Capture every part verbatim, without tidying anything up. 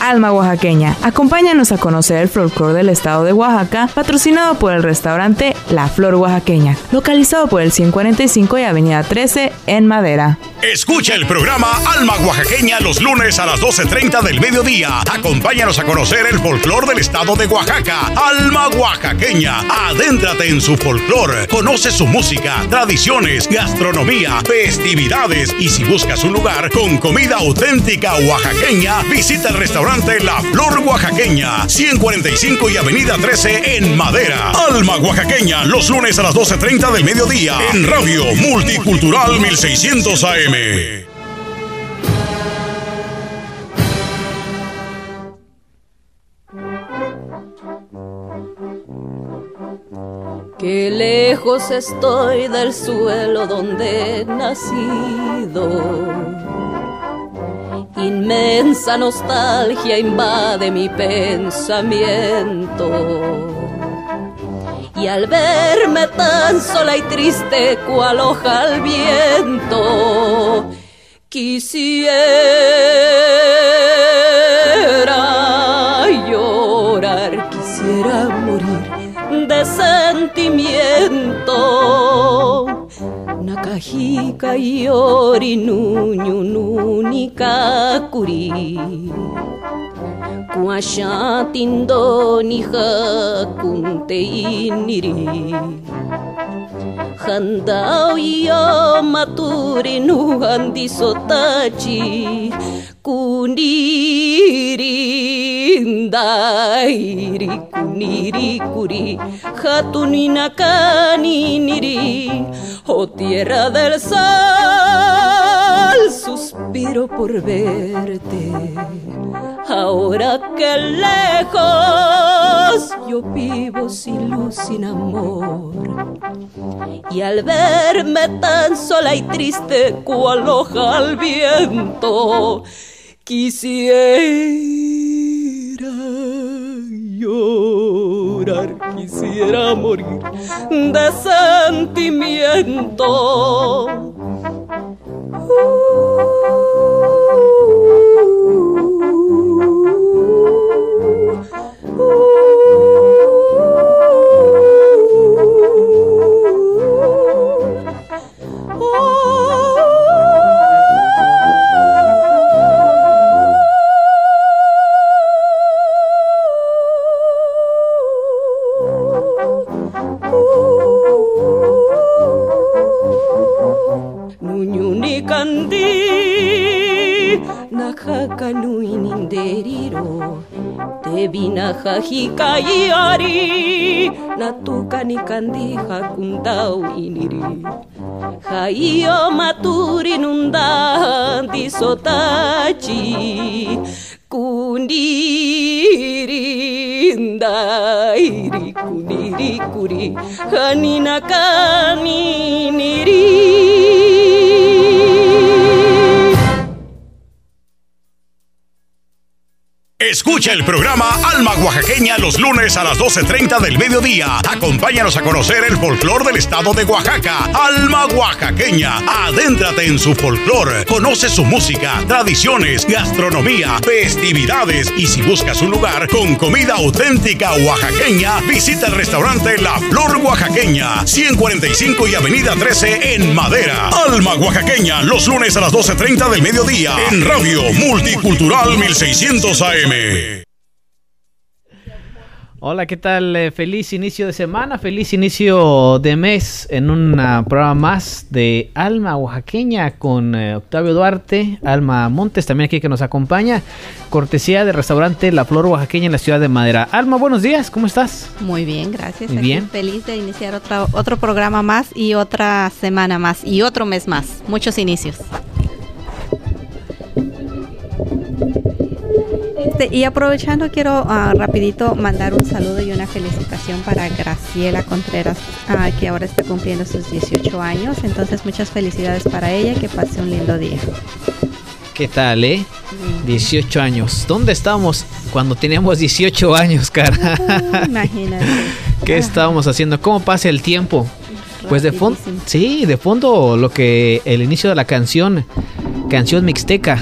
Alma Oaxaqueña. Acompáñanos a conocer el folclore del estado de Oaxaca, patrocinado por el restaurante La Flor Oaxaqueña, localizado por el ciento cuarenta y cinco y Avenida trece en Madera. Escucha el programa Alma Oaxaqueña los lunes a las doce treinta del mediodía. Acompáñanos a conocer el folclore del estado de Oaxaca. Alma Oaxaqueña. Adéntrate en su folclore. Conoce su música, tradiciones, gastronomía, festividades. Y si buscas un lugar con comida auténtica oaxaqueña, visita el restaurante La Flor Oaxaqueña, ciento cuarenta y cinco y Avenida trece en Madera. Alma Oaxaqueña los lunes a las doce treinta del mediodía. En Radio Multicultural mil seiscientos A M. Qué lejos estoy del suelo donde he nacido. Inmensa nostalgia invade mi pensamiento. Y al verme tan sola y triste cual hoja al viento, quisiera llorar, quisiera morir de sentimiento. Nakajika yori nuñu nunika kuri Kuashatin ni hakunte iniri Handau yo maturi nu handi sotachi Kuniri dairi kuniri kuri Hatunina kaniniri Oh tierra del sal, suspiro por verte. Ahora que lejos yo vivo sin luz, sin amor. Y al verme tan sola y triste cual hoja al viento, quisiera llorar, quisiera morir de sentimiento. Uh, uh, Kanuininderiro Tebina hajikayari Natuka ni kandija kuntau iniri Hayo maturi nundandi sotachi Kundiri ndairi kuniri kuri Hanina kaniniri. Escucha el programa Alma Oaxaqueña los lunes a las doce treinta del mediodía. Acompáñanos a conocer el folclore del estado de Oaxaca. Alma Oaxaqueña. Adéntrate en su folclore. Conoce su música, tradiciones, gastronomía, festividades. Y si buscas un lugar con comida auténtica oaxaqueña, visita el restaurante La Flor Oaxaqueña, ciento cuarenta y cinco y Avenida trece en Madera. Alma Oaxaqueña los lunes a las doce treinta del mediodía. En Radio Multicultural mil seiscientos A M. Hola, ¿qué tal? Eh, feliz inicio de semana, feliz inicio de mes en un uh, programa más de Alma Oaxaqueña con eh, Octavio Duarte, Alma Montes también aquí que nos acompaña, cortesía del restaurante La Flor Oaxaqueña en la ciudad de Madera. Alma, buenos días, ¿cómo estás? Muy bien, gracias. Muy bien. Feliz de iniciar otro, otro programa más y otra semana más y otro mes más, muchos inicios. Este, y aprovechando, quiero uh, rapidito mandar un saludo y una felicitación para Graciela Contreras, uh, que ahora está cumpliendo sus dieciocho años. Entonces, muchas felicidades para ella, que pase un lindo día. ¿Qué tal, eh? Mm. dieciocho años. ¿Dónde estábamos cuando teníamos dieciocho años, cara? Uh, imagínate. ¿Qué ah. estábamos haciendo? ¿Cómo pasa el tiempo? Pues de fondo, sí, de fondo lo que el inicio de la canción, canción mixteca.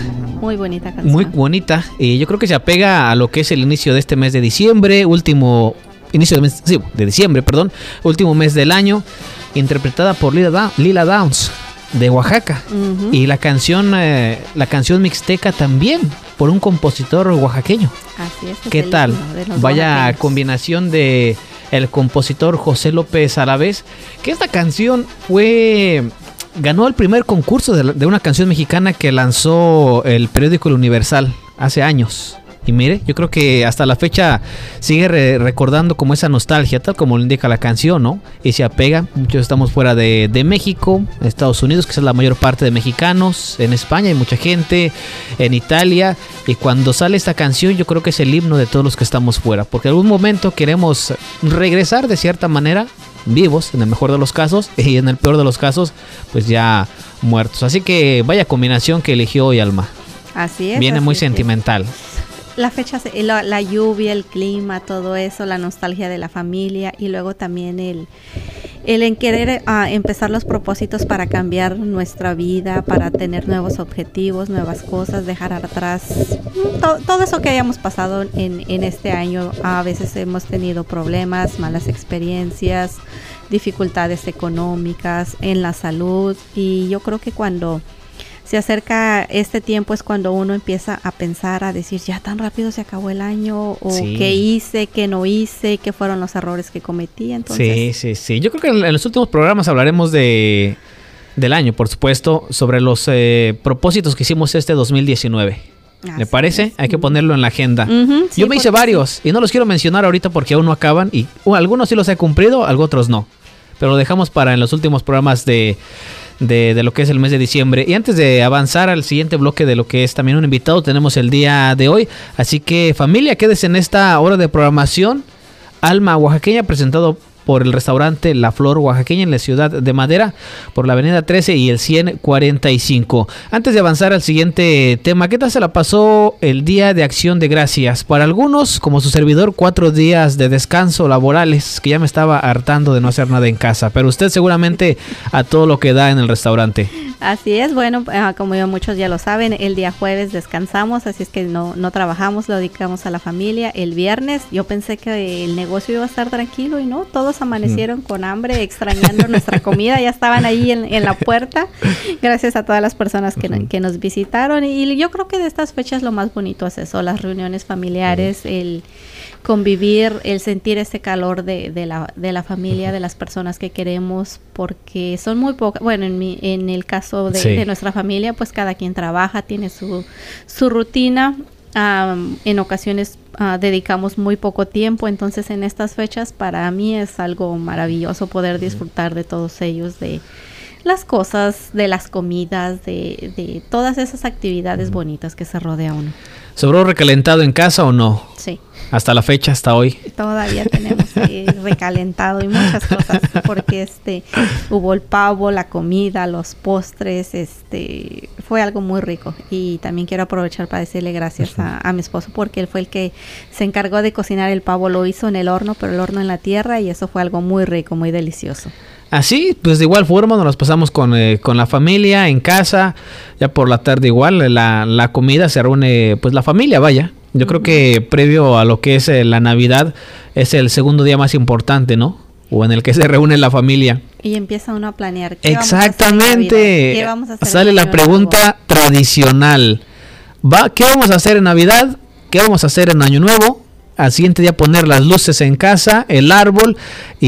Muy bonita canción. Muy bonita. Y yo creo que se apega a lo que es el inicio de este mes de diciembre, último inicio de mes, sí, de diciembre, perdón, último mes del año, interpretada por Lila, da- Lila Downs de Oaxaca. Uh-huh. Y la canción, eh, la canción mixteca también por un compositor oaxaqueño. Así es. ¿Qué es el tal? himno de los Vaya oaxaqueños. combinación de el compositor José López Alavés, que esta canción fue ganó el primer concurso de, de una canción mexicana que lanzó el periódico El Universal hace años. Y mire, yo creo que hasta la fecha sigue re- recordando como esa nostalgia, tal como lo indica la canción, ¿no? Y se apega. Muchos estamos fuera de, de México, Estados Unidos, que es la mayor parte de mexicanos. En España hay mucha gente, en Italia. Y cuando sale esta canción, yo creo que es el himno de todos los que estamos fuera. Porque en algún momento queremos regresar de cierta manera, vivos, en el mejor de los casos, y en el peor de los casos, pues ya muertos. Así que vaya combinación que eligió hoy Alma. Así es. Viene así muy es. sentimental. La fecha, se- la, la lluvia, el clima, todo eso, la nostalgia de la familia y luego también el, el en querer ah, empezar los propósitos para cambiar nuestra vida, para tener nuevos objetivos, nuevas cosas, dejar atrás to- todo eso que hayamos pasado en, en este año. A veces hemos tenido problemas, malas experiencias, dificultades económicas, en la salud, y yo creo que cuando se acerca este tiempo es cuando uno empieza a pensar, a decir, ya tan rápido se acabó el año, o Sí. qué hice, qué no hice, qué fueron los errores que cometí. Entonces, Sí, sí, sí. Yo creo que en, en los últimos programas hablaremos de del año, por supuesto, sobre los eh, propósitos que hicimos este dos mil diecinueve. ¿Le así parece? es. Hay que ponerlo en la agenda. Ujú, sí, Yo me hice porque varios y no los quiero mencionar ahorita porque aún no acaban y uh, algunos sí los he cumplido, algunos otros no. Pero lo dejamos para en los últimos programas de, de, de lo que es el mes de diciembre. Y antes de avanzar al siguiente bloque de lo que es también un invitado, tenemos el día de hoy. Así que familia, quédese en esta hora de programación. Alma Oaxaqueña, presentado por el restaurante La Flor Oaxaqueña en la ciudad de Madera, por la avenida trece y el ciento cuarenta y cinco. Antes de avanzar al siguiente tema, ¿qué tal se la pasó el Día de Acción de Gracias? Para algunos, como su servidor, cuatro días de descanso laborales, que ya me estaba hartando de no hacer nada en casa, pero usted seguramente a todo lo que da en el restaurante. Así es, bueno, eh, como ya muchos ya lo saben, el día jueves descansamos, así es que no, no trabajamos, lo dedicamos a la familia. El viernes yo pensé que el negocio iba a estar tranquilo y no, todos amanecieron con hambre, extrañando nuestra comida, ya estaban ahí en, en la puerta, gracias a todas las personas que, Ujú. que nos visitaron. Y yo creo que de estas fechas lo más bonito es eso, las reuniones familiares, el convivir, el sentir ese calor de, de, la, de la familia, de las personas que queremos, porque son muy pocas. Bueno, en, mi, en el caso de, Sí. de nuestra familia, pues cada quien trabaja, tiene su, su rutina. Um, en ocasiones uh, dedicamos muy poco tiempo, entonces en estas fechas para mí es algo maravilloso poder disfrutar de todos ellos, de las cosas, de las comidas, de, de todas esas actividades bonitas que se rodea uno. ¿Sobró recalentado en casa o no? Sí. Hasta la fecha, hasta hoy. Todavía tenemos eh, recalentado y muchas cosas, porque este hubo el pavo, la comida, los postres, este fue algo muy rico. Y también quiero aprovechar para decirle gracias a, a mi esposo, porque él fue el que se encargó de cocinar el pavo. Lo hizo en el horno, pero el horno en la tierra, y eso fue algo muy rico, muy delicioso. Así, pues de igual forma nos las pasamos con, eh, con la familia en casa. Ya por la tarde igual la, la comida se reúne, pues la familia, vaya. Yo uh-huh. creo que previo a lo que es eh, la Navidad es el segundo día más importante, ¿no? O en el que se reúne la familia. Y empieza uno a planear. ¿Qué Exactamente. ¿Qué vamos a hacer? Sale la pregunta tradicional. ¿Va? ¿Qué vamos a hacer en Navidad? ¿Qué vamos a hacer en Año Nuevo? Al siguiente día poner las luces en casa, el árbol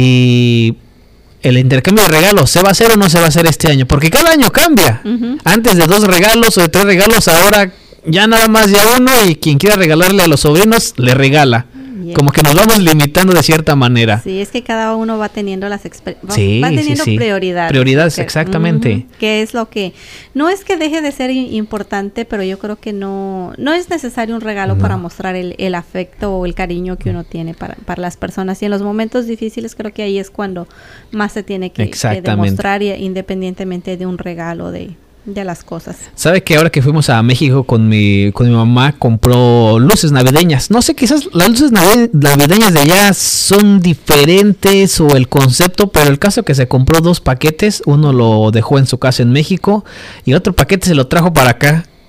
y el intercambio de regalos. ¿Se va a hacer o no se va a hacer este año? Porque cada año cambia. Uh-huh. Antes de dos regalos o de tres regalos, ahora ya nada más ya uno, y quien quiera regalarle a los sobrinos le regala. Yeah. Como que nos vamos limitando de cierta manera. Sí, es que cada uno va teniendo las exper- va, sí, va teniendo sí, sí. prioridades. Prioridades, que, exactamente. Uh-huh, que es lo que no es que deje de ser importante, pero yo creo que no no es necesario un regalo no. para mostrar el, el afecto o el cariño que uno tiene para, para las personas. Y en los momentos difíciles creo que ahí es cuando más se tiene que, que demostrar, independientemente de un regalo, de de las cosas. ¿Sabe que ahora que fuimos a México con mi con mi mamá compró luces navideñas? No sé, quizás las luces navideñas de allá son diferentes o el concepto, pero el caso es que se compró dos paquetes, uno lo dejó en su casa en México y otro paquete se lo trajo para acá.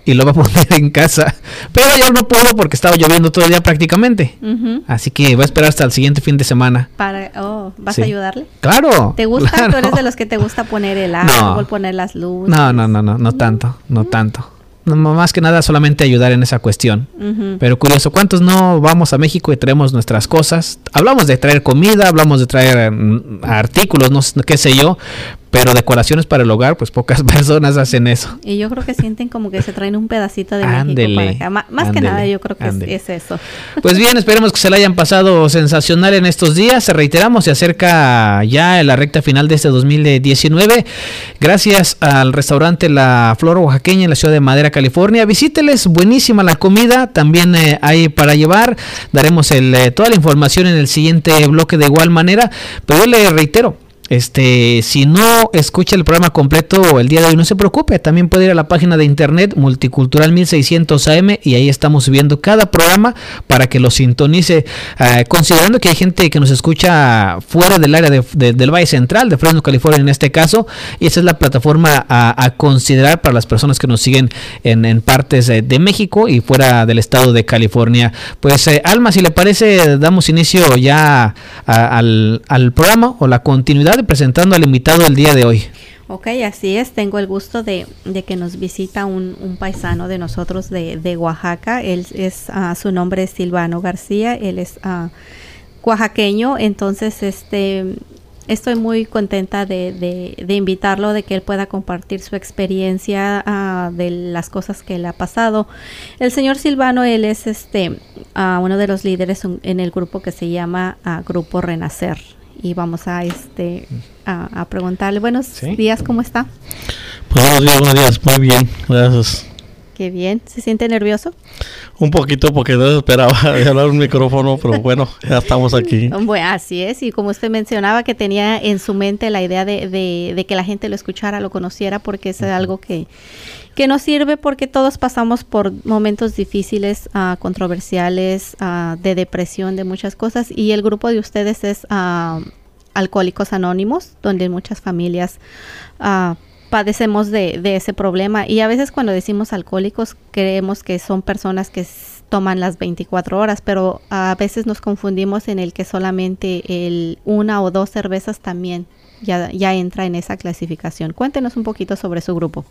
y lo va a poner en casa. Pero ayer no pudo porque estaba lloviendo todo el día prácticamente. Uh-huh. Así que va a esperar hasta el siguiente fin de semana. Para, oh, ¿vas sí. a ayudarle? Claro. ¿Te gusta? Claro. ¿Tú eres de los que te gusta poner el árbol, no. poner las luces? No, no, no, no, no tanto, no uh-huh. tanto. No, más que nada solamente ayudar en esa cuestión. Uh-huh. Pero curioso, ¿cuántos no vamos a México y traemos nuestras cosas? Hablamos de traer comida, hablamos de traer um, artículos, no qué sé yo, pero decoraciones para el hogar, pues pocas personas hacen eso. Y yo creo que sienten como que se traen un pedacito de ándele, México para acá. M- más ándele, que nada yo creo que es, es eso. Pues bien, esperemos que se la hayan pasado sensacional en estos días. Reiteramos, se acerca ya la recta final de este dos mil diecinueve. Gracias al restaurante La Flor Oaxaqueña en la ciudad de Madera, California. Visíteles, buenísima la comida, también eh, hay para llevar. Daremos el, eh, toda la información en el siguiente bloque de igual manera, pero yo le reitero, Este, si no escucha el programa completo el día de hoy, no se preocupe, también puede ir a la página de internet Multicultural mil seiscientos A M y ahí estamos subiendo cada programa para que lo sintonice, eh, considerando que hay gente que nos escucha fuera del área de, de, del Valle Central, de Fresno, California en este caso, y esa es la plataforma a, a considerar para las personas que nos siguen en, en partes de, de México y fuera del estado de California. Pues eh, Alma, si le parece, damos inicio ya a, al, al programa o la continuidad presentando al invitado el día de hoy. Ok, así es, tengo el gusto de, de que nos visita un, un paisano de nosotros de, de Oaxaca. Él es, uh, su nombre es Silvano García, él es uh, oaxaqueño, entonces este estoy muy contenta de, de, de invitarlo, de que él pueda compartir su experiencia uh, de las cosas que le ha pasado. El señor Silvano, él es este uh, uno de los líderes en el grupo que se llama uh, Grupo Renacer. Y vamos a este a, a preguntarle, buenos ¿Sí? días, ¿cómo está? Pues buenos días, buenos días, muy bien, gracias. Qué bien, ¿se siente nervioso? Un poquito porque no esperaba de hablar un micrófono, pero bueno, ya estamos aquí. Bueno, así es, y como usted mencionaba que tenía en su mente la idea de, de, de que la gente lo escuchara, lo conociera, porque es uh-huh. algo que, que nos sirve porque todos pasamos por momentos difíciles, uh, controversiales, uh, de depresión, de muchas cosas, y el grupo de ustedes es uh, Alcohólicos Anónimos, donde muchas familias uh, padecemos de, de ese problema, y a veces cuando decimos alcohólicos creemos que son personas que s- toman las veinticuatro horas, pero a veces nos confundimos en el que solamente el una o dos cervezas también ya, ya entra en esa clasificación. Cuéntenos un poquito sobre su grupo.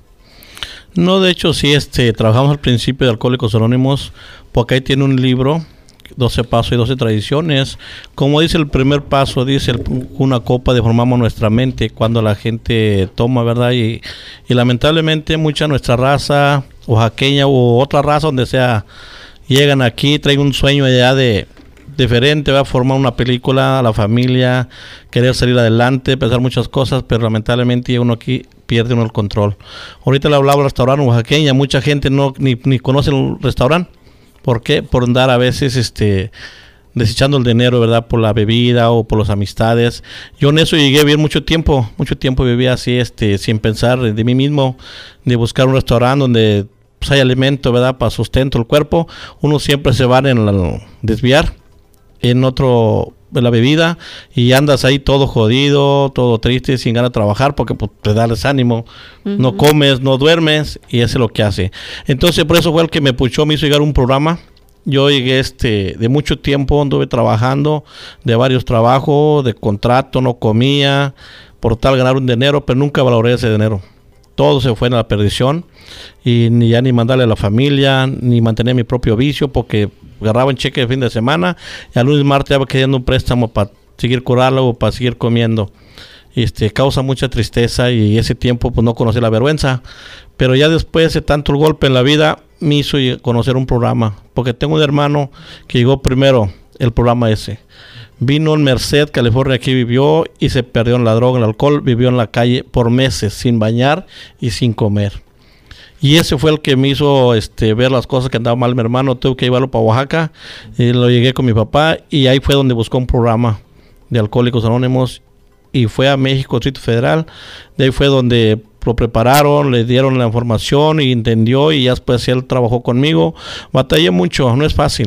No, de hecho sí, este, trabajamos al principio de Alcohólicos Anónimos, porque ahí tiene un libro, doce pasos y doce tradiciones. Como dice el primer paso, dice el, una copa deformamos nuestra mente cuando la gente toma, ¿verdad? Y, y lamentablemente mucha nuestra raza oaxaqueña u otra raza donde sea, llegan aquí, traen un sueño allá de diferente, va a formar una película, la familia, querer salir adelante, pensar muchas cosas, pero lamentablemente uno aquí pierde uno el control. Ahorita le hablaba del restaurante oaxaqueña, mucha gente no ni, ni conoce el restaurante. ¿Por qué? Por andar a veces este desechando el dinero, ¿verdad? Por la bebida o por las amistades. Yo en eso llegué a vivir mucho tiempo, mucho tiempo vivía así, este, sin pensar de mí mismo, de buscar un restaurante donde pues, hay alimento, ¿verdad? Para sustento el cuerpo. Uno siempre se va en la, desviar en otro, de la bebida, y andas ahí todo jodido, todo triste, sin ganas de trabajar, porque pues, te da desánimo, uh-huh. no comes, no duermes, y eso es lo que hace. Entonces, por eso fue el que me puchó, me hizo llegar un programa. Yo llegué este de mucho tiempo, anduve trabajando, de varios trabajos, de contrato, no comía, por tal ganar un dinero, pero nunca valoré ese dinero. Todo se fue en la perdición, y ni ya ni mandarle a la familia, ni mantener mi propio vicio, porque agarraba un cheque de fin de semana y al lunes martes estaba queriendo un préstamo para seguir curarlo o para seguir comiendo. Este, causa mucha tristeza, y ese tiempo pues no conocí la vergüenza, pero ya después de tanto el golpe en la vida me hizo conocer un programa, porque tengo un hermano que llegó primero el programa ese. Vino en Merced, California, aquí vivió y se perdió en la droga, en el alcohol, vivió en la calle por meses sin bañar y sin comer. Y ese fue el que me hizo este, ver las cosas que andaba mal mi hermano. Tuve que llevarlo para Oaxaca, y lo llegué con mi papá, y ahí fue donde buscó un programa de Alcohólicos Anónimos, y fue a México, Distrito Federal. De ahí fue donde lo prepararon, le dieron la información y entendió, y ya después él trabajó conmigo. Batallé mucho, no es fácil,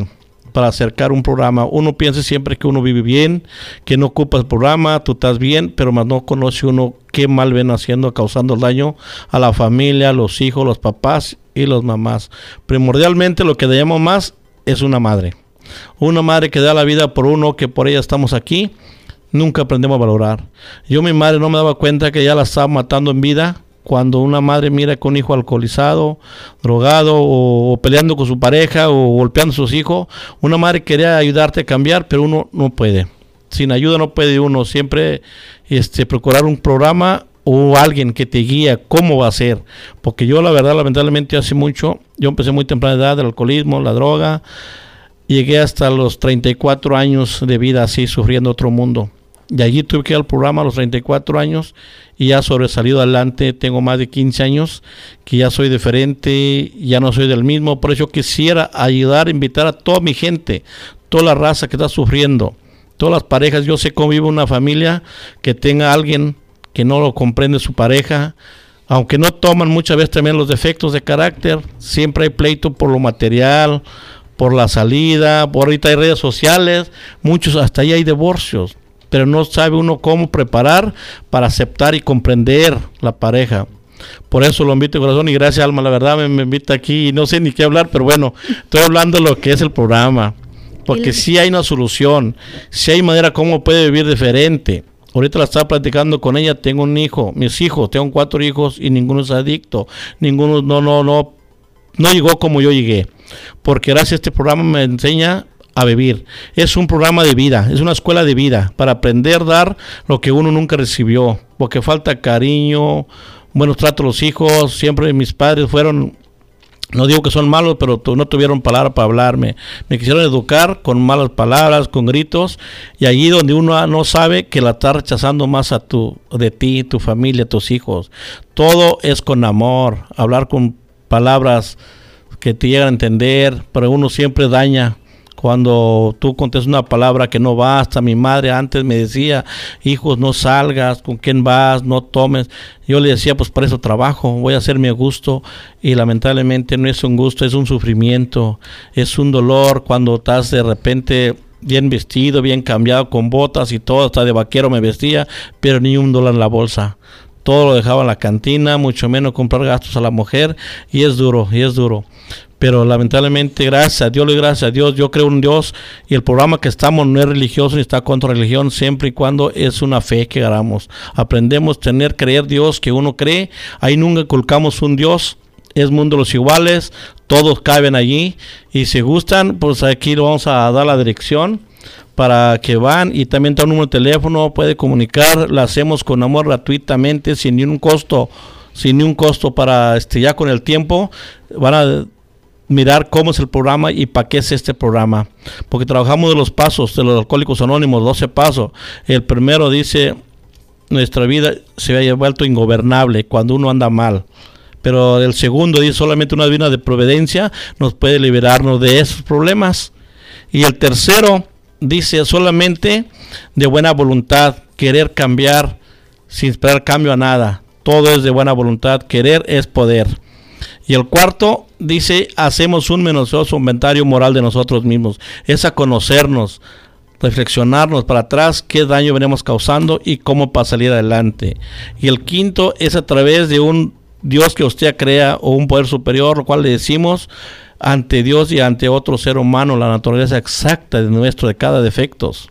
para acercar un programa. Uno piensa siempre que uno vive bien, que no ocupa el programa, tú estás bien, pero más no conoce uno qué mal ven haciendo, causando daño a la familia, a los hijos, los papás y los mamás. Primordialmente lo que le llamo más es una madre. Una madre que da la vida por uno, que por ella estamos aquí, nunca aprendemos a valorar. Yo mi madre no me daba cuenta que ya la estaba matando en vida. Cuando una madre mira que un hijo alcoholizado, drogado o, o peleando con su pareja o golpeando a sus hijos, una madre quería ayudarte a cambiar, pero uno no puede. Sin ayuda no puede uno. Siempre este, procurar un programa o alguien que te guía cómo va a ser. Porque yo la verdad, lamentablemente hace mucho, yo empecé muy temprana edad, el alcoholismo, la droga, llegué hasta los treinta y cuatro años de vida así, sufriendo otro mundo. Y allí tuve que ir al programa a los treinta y cuatro años y ya sobresalido adelante. Tengo más de quince años que ya soy diferente, ya no soy del mismo. Por eso quisiera ayudar, invitar a toda mi gente, toda la raza que está sufriendo, todas las parejas. Yo sé cómo vive una familia que tenga a alguien que no lo comprende su pareja. Aunque no toman muchas veces también los defectos de carácter, siempre hay pleito por lo material, por la salida, por ahorita hay redes sociales, muchos hasta ahí hay divorcios. Pero no sabe uno cómo preparar para aceptar y comprender la pareja. Por eso lo invito de corazón y gracias, Alma, la verdad me, me invita aquí y no sé ni qué hablar, pero bueno, estoy hablando de lo que es el programa, porque sí hay una solución, sí hay manera cómo puede vivir diferente. Ahorita la estaba platicando con ella, tengo un hijo, mis hijos, tengo cuatro hijos y ninguno es adicto, ninguno no, no, no, no llegó como yo llegué, porque gracias a este programa me enseña a vivir. Es un programa de vida, es una escuela de vida para aprender a dar lo que uno nunca recibió, porque falta cariño, buenos tratos a los hijos. Siempre mis padres fueron, no digo que son malos, pero tu, no tuvieron palabra para hablarme, me quisieron educar con malas palabras, con gritos, y allí donde uno no sabe que la está rechazando más a tu, de ti, tu familia, tus hijos. Todo es con amor, hablar con palabras que te llegan a entender, pero uno siempre daña. Cuando tú contestas una palabra que no va, hasta mi madre antes me decía, hijos, no salgas, con quién vas, no tomes. Yo le decía, pues para eso trabajo, voy a hacerme a gusto, y lamentablemente no es un gusto, es un sufrimiento, es un dolor cuando estás de repente bien vestido, bien cambiado, con botas y todo, hasta de vaquero me vestía, pero ni un dólar en la bolsa. Todo lo dejaba en la cantina, mucho menos comprar gastos a la mujer, y es duro, y es duro. Pero lamentablemente, gracias a Dios y gracias a Dios, yo creo en Dios, y el programa que estamos no es religioso ni está contra religión, siempre y cuando es una fe que hagamos. Aprendemos a tener, creer Dios que uno cree, ahí nunca colocamos un Dios, es mundo de los iguales, todos caben allí, y si gustan, pues aquí le vamos a dar la dirección para que van, y también está un número de teléfono, puede comunicar, la hacemos con amor gratuitamente, sin ni un costo, sin ni un costo para este ya con el tiempo, van a mirar cómo es el programa y para qué es este programa, porque trabajamos de los pasos de los Alcohólicos Anónimos, doce pasos. El primero dice, nuestra vida se ha vuelto ingobernable cuando uno anda mal, pero el segundo dice, solamente una vida de providencia nos puede liberarnos de esos problemas, y el tercero dice, solamente de buena voluntad, querer cambiar sin esperar cambio a nada, todo es de buena voluntad, querer es poder. Y el cuarto dice, hacemos un minucioso inventario moral de nosotros mismos, es a conocernos, reflexionarnos para atrás, qué daño venimos causando y cómo para salir adelante. Y el quinto es a través de un Dios que usted crea o un poder superior, lo cual le decimos ante Dios y ante otro ser humano, la naturaleza exacta de nuestro, de cada defectos.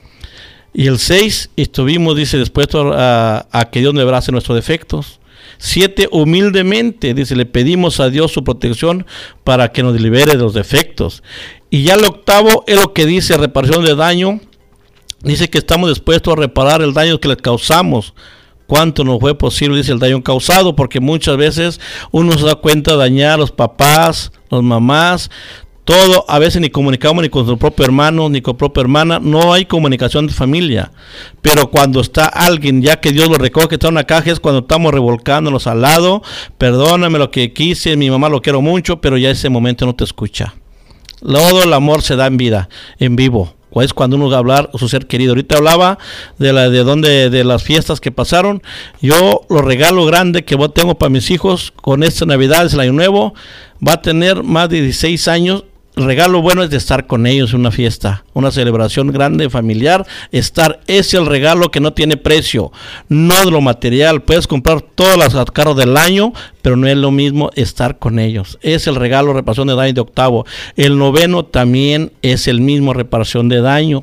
Y el seis, estuvimos, dice, dispuestos a, a que Dios nos abrace nuestros defectos. Siete, humildemente, dice, le pedimos a Dios su protección para que nos libere de los defectos. Y ya el octavo es lo que dice reparación de daño. Dice que estamos dispuestos a reparar el daño que les causamos. ¿Cuánto nos fue posible, dice, el daño causado? Porque muchas veces uno se da cuenta de dañar a los papás, los mamás, todo, a veces ni comunicamos ni con su propio hermano, ni con su propia hermana, no hay comunicación de familia. Pero cuando está alguien, ya que Dios lo recoge, que está en una caja, es cuando estamos revolcándonos al lado, perdóname lo que quise, mi mamá lo quiero mucho, pero ya ese momento no te escucha. Todo el amor se da en vida, en vivo. Es cuando uno va a hablar a su ser querido. Ahorita hablaba de la de donde de las fiestas que pasaron. Yo lo regalo grande que tengo para mis hijos con esta Navidad, es el año nuevo, va a tener más de dieciséis años El regalo bueno es de estar con ellos en una fiesta, una celebración grande, familiar. Estar es el regalo que no tiene precio, no de lo material. Puedes comprar todas las carros del año, pero no es lo mismo estar con ellos. Es el regalo, reparación de daño de octavo. El noveno también es el mismo, reparación de daño.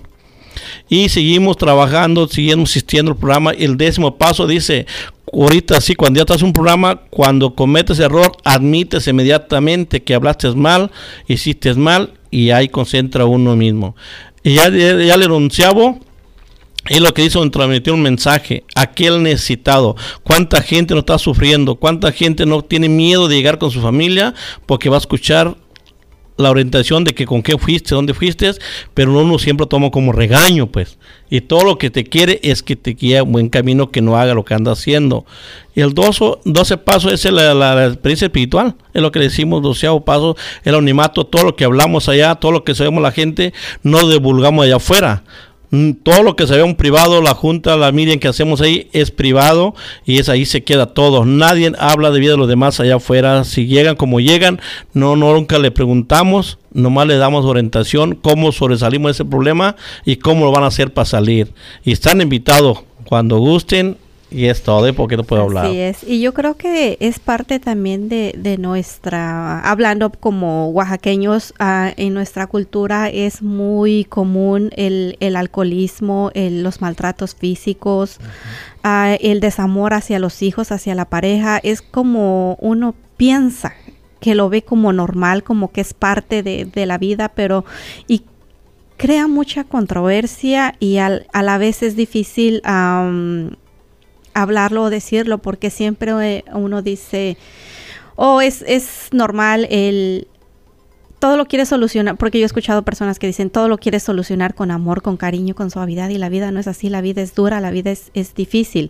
Y seguimos trabajando, seguimos asistiendo al programa. El décimo paso dice, ahorita sí, cuando ya estás en un programa, cuando cometes error, admites inmediatamente que hablaste mal, hiciste mal, y ahí concentra uno mismo. Y ya, ya, ya el onceavo es lo que hizo, transmitir un mensaje, aquel necesitado. Cuánta gente no está sufriendo, cuánta gente no tiene miedo de llegar con su familia, porque va a escuchar la orientación de que con qué fuiste, dónde fuiste, pero uno siempre toma como regaño, pues, y todo lo que te quiere es que te guíe a un buen camino, que no haga lo que anda haciendo. Y el doce paso es la, la, la experiencia espiritual, es lo que decimos, doceavo paso, el anonimato, todo lo que hablamos allá, todo lo que sabemos la gente, no divulgamos allá afuera. Todo lo que se ve en privado, la junta, la meeting que hacemos ahí es privado, y es ahí se queda todo. Nadie habla de vida de los demás allá afuera. Si llegan como llegan, no, no nunca le preguntamos, nomás le damos orientación, cómo sobresalimos de ese problema y cómo lo van a hacer para salir. Y están invitados cuando gusten. Y es todo, ¿eh? Porque no puedo hablar. Así es, y yo creo que es parte también de, de nuestra, hablando como oaxaqueños, uh, en nuestra cultura es muy común el, el alcoholismo, el, los maltratos físicos, uh-huh. uh, el desamor hacia los hijos, hacia la pareja. Es como uno piensa que lo ve como normal, como que es parte de, de la vida, pero y crea mucha controversia, y al, a la vez es difícil um, hablarlo o decirlo, porque siempre uno dice, oh, es, es normal, el todo lo quiere solucionar, porque yo he escuchado personas que dicen, todo lo quiere solucionar con amor, con cariño, con suavidad, y la vida no es así, la vida es dura, la vida es, es difícil.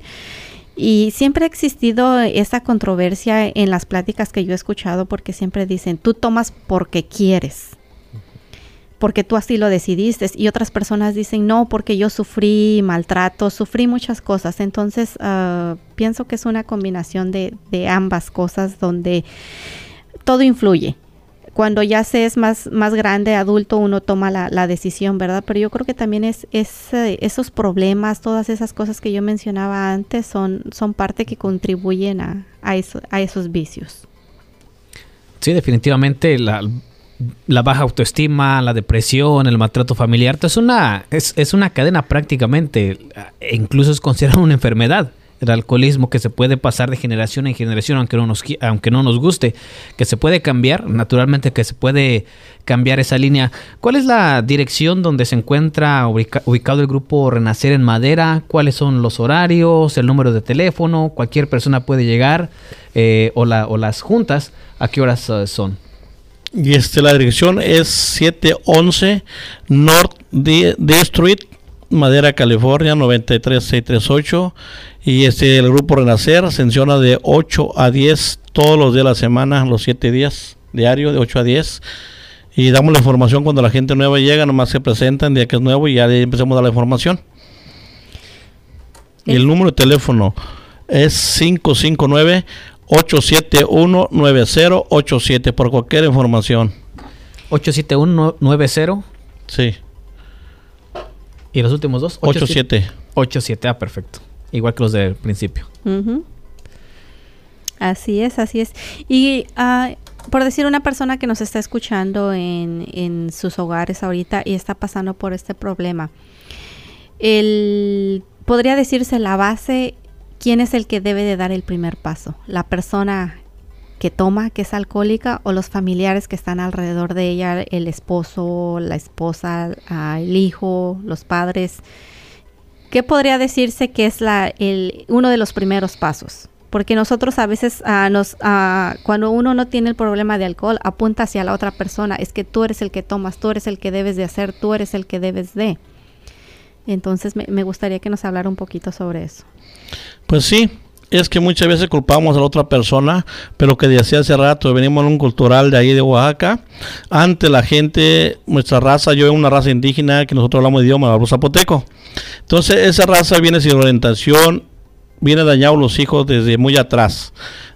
Y siempre ha existido esa controversia en las pláticas que yo he escuchado, porque siempre dicen, tú tomas porque quieres, porque tú así lo decidiste, y otras personas dicen, no, porque yo sufrí maltrato, sufrí muchas cosas. Entonces, uh, pienso que es una combinación de, de ambas cosas, donde todo influye. Cuando ya se es más, más grande, adulto, uno toma la, la decisión, ¿verdad? Pero yo creo que también es, es eh, esos problemas, todas esas cosas que yo mencionaba antes, son, son parte que contribuyen a, a, eso, a esos vicios. Sí, definitivamente la... la baja autoestima, la depresión, el maltrato familiar, es una, es, es una cadena prácticamente, e incluso es considerado una enfermedad, el alcoholismo, que se puede pasar de generación en generación, aunque no nos, aunque no nos guste, que se puede cambiar, naturalmente que se puede cambiar esa línea. ¿Cuál es la dirección donde se encuentra ubica, ubicado el grupo Renacer en Madera? ¿Cuáles son los horarios, el número de teléfono? Cualquier persona puede llegar, eh, o, la, o las juntas, ¿a qué horas uh, son? Y este, la dirección es siete once North D, D Street, Madera, California, noventa y tres seiscientos treinta y ocho. Y este, el grupo Renacer funciona de ocho a diez todos los días de la semana, los siete días diario, de ocho a diez. Y damos la información cuando la gente nueva llega, nomás se presentan, día que es nuevo, y ya empezamos a dar la información. Y el número de teléfono es cinco cinco nueve, ocho siete uno, nueve cero ocho siete por cualquier información. ocho siete uno, nueve cero. Sí. ¿Y los últimos dos? ocho siete. ocho siete, ah, perfecto. Igual que los del principio. Uh-huh. Así es, así es. Y uh, por decir, una persona que nos está escuchando en, en sus hogares ahorita y está pasando por este problema, el, podría decirse la base, ¿quién es el que debe de dar el primer paso? ¿La persona que toma, que es alcohólica, o los familiares que están alrededor de ella, el esposo, la esposa, uh, el hijo, los padres? ¿Qué podría decirse que es la, el, uno de los primeros pasos? Porque nosotros a veces, uh, nos, uh, cuando uno no tiene el problema de alcohol, apunta hacia la otra persona. Es que tú eres el que tomas, tú eres el que debes de hacer, tú eres el que debes de. Entonces me, me gustaría que nos hablara un poquito sobre eso. Pues sí, es que muchas veces culpamos a la otra persona, pero que decía hace rato, venimos en un cultural de ahí de Oaxaca. Antes la gente, nuestra raza, yo es una raza indígena que nosotros hablamos de idioma, hablamos zapoteco. Entonces esa raza viene sin orientación, viene dañado los hijos desde muy atrás.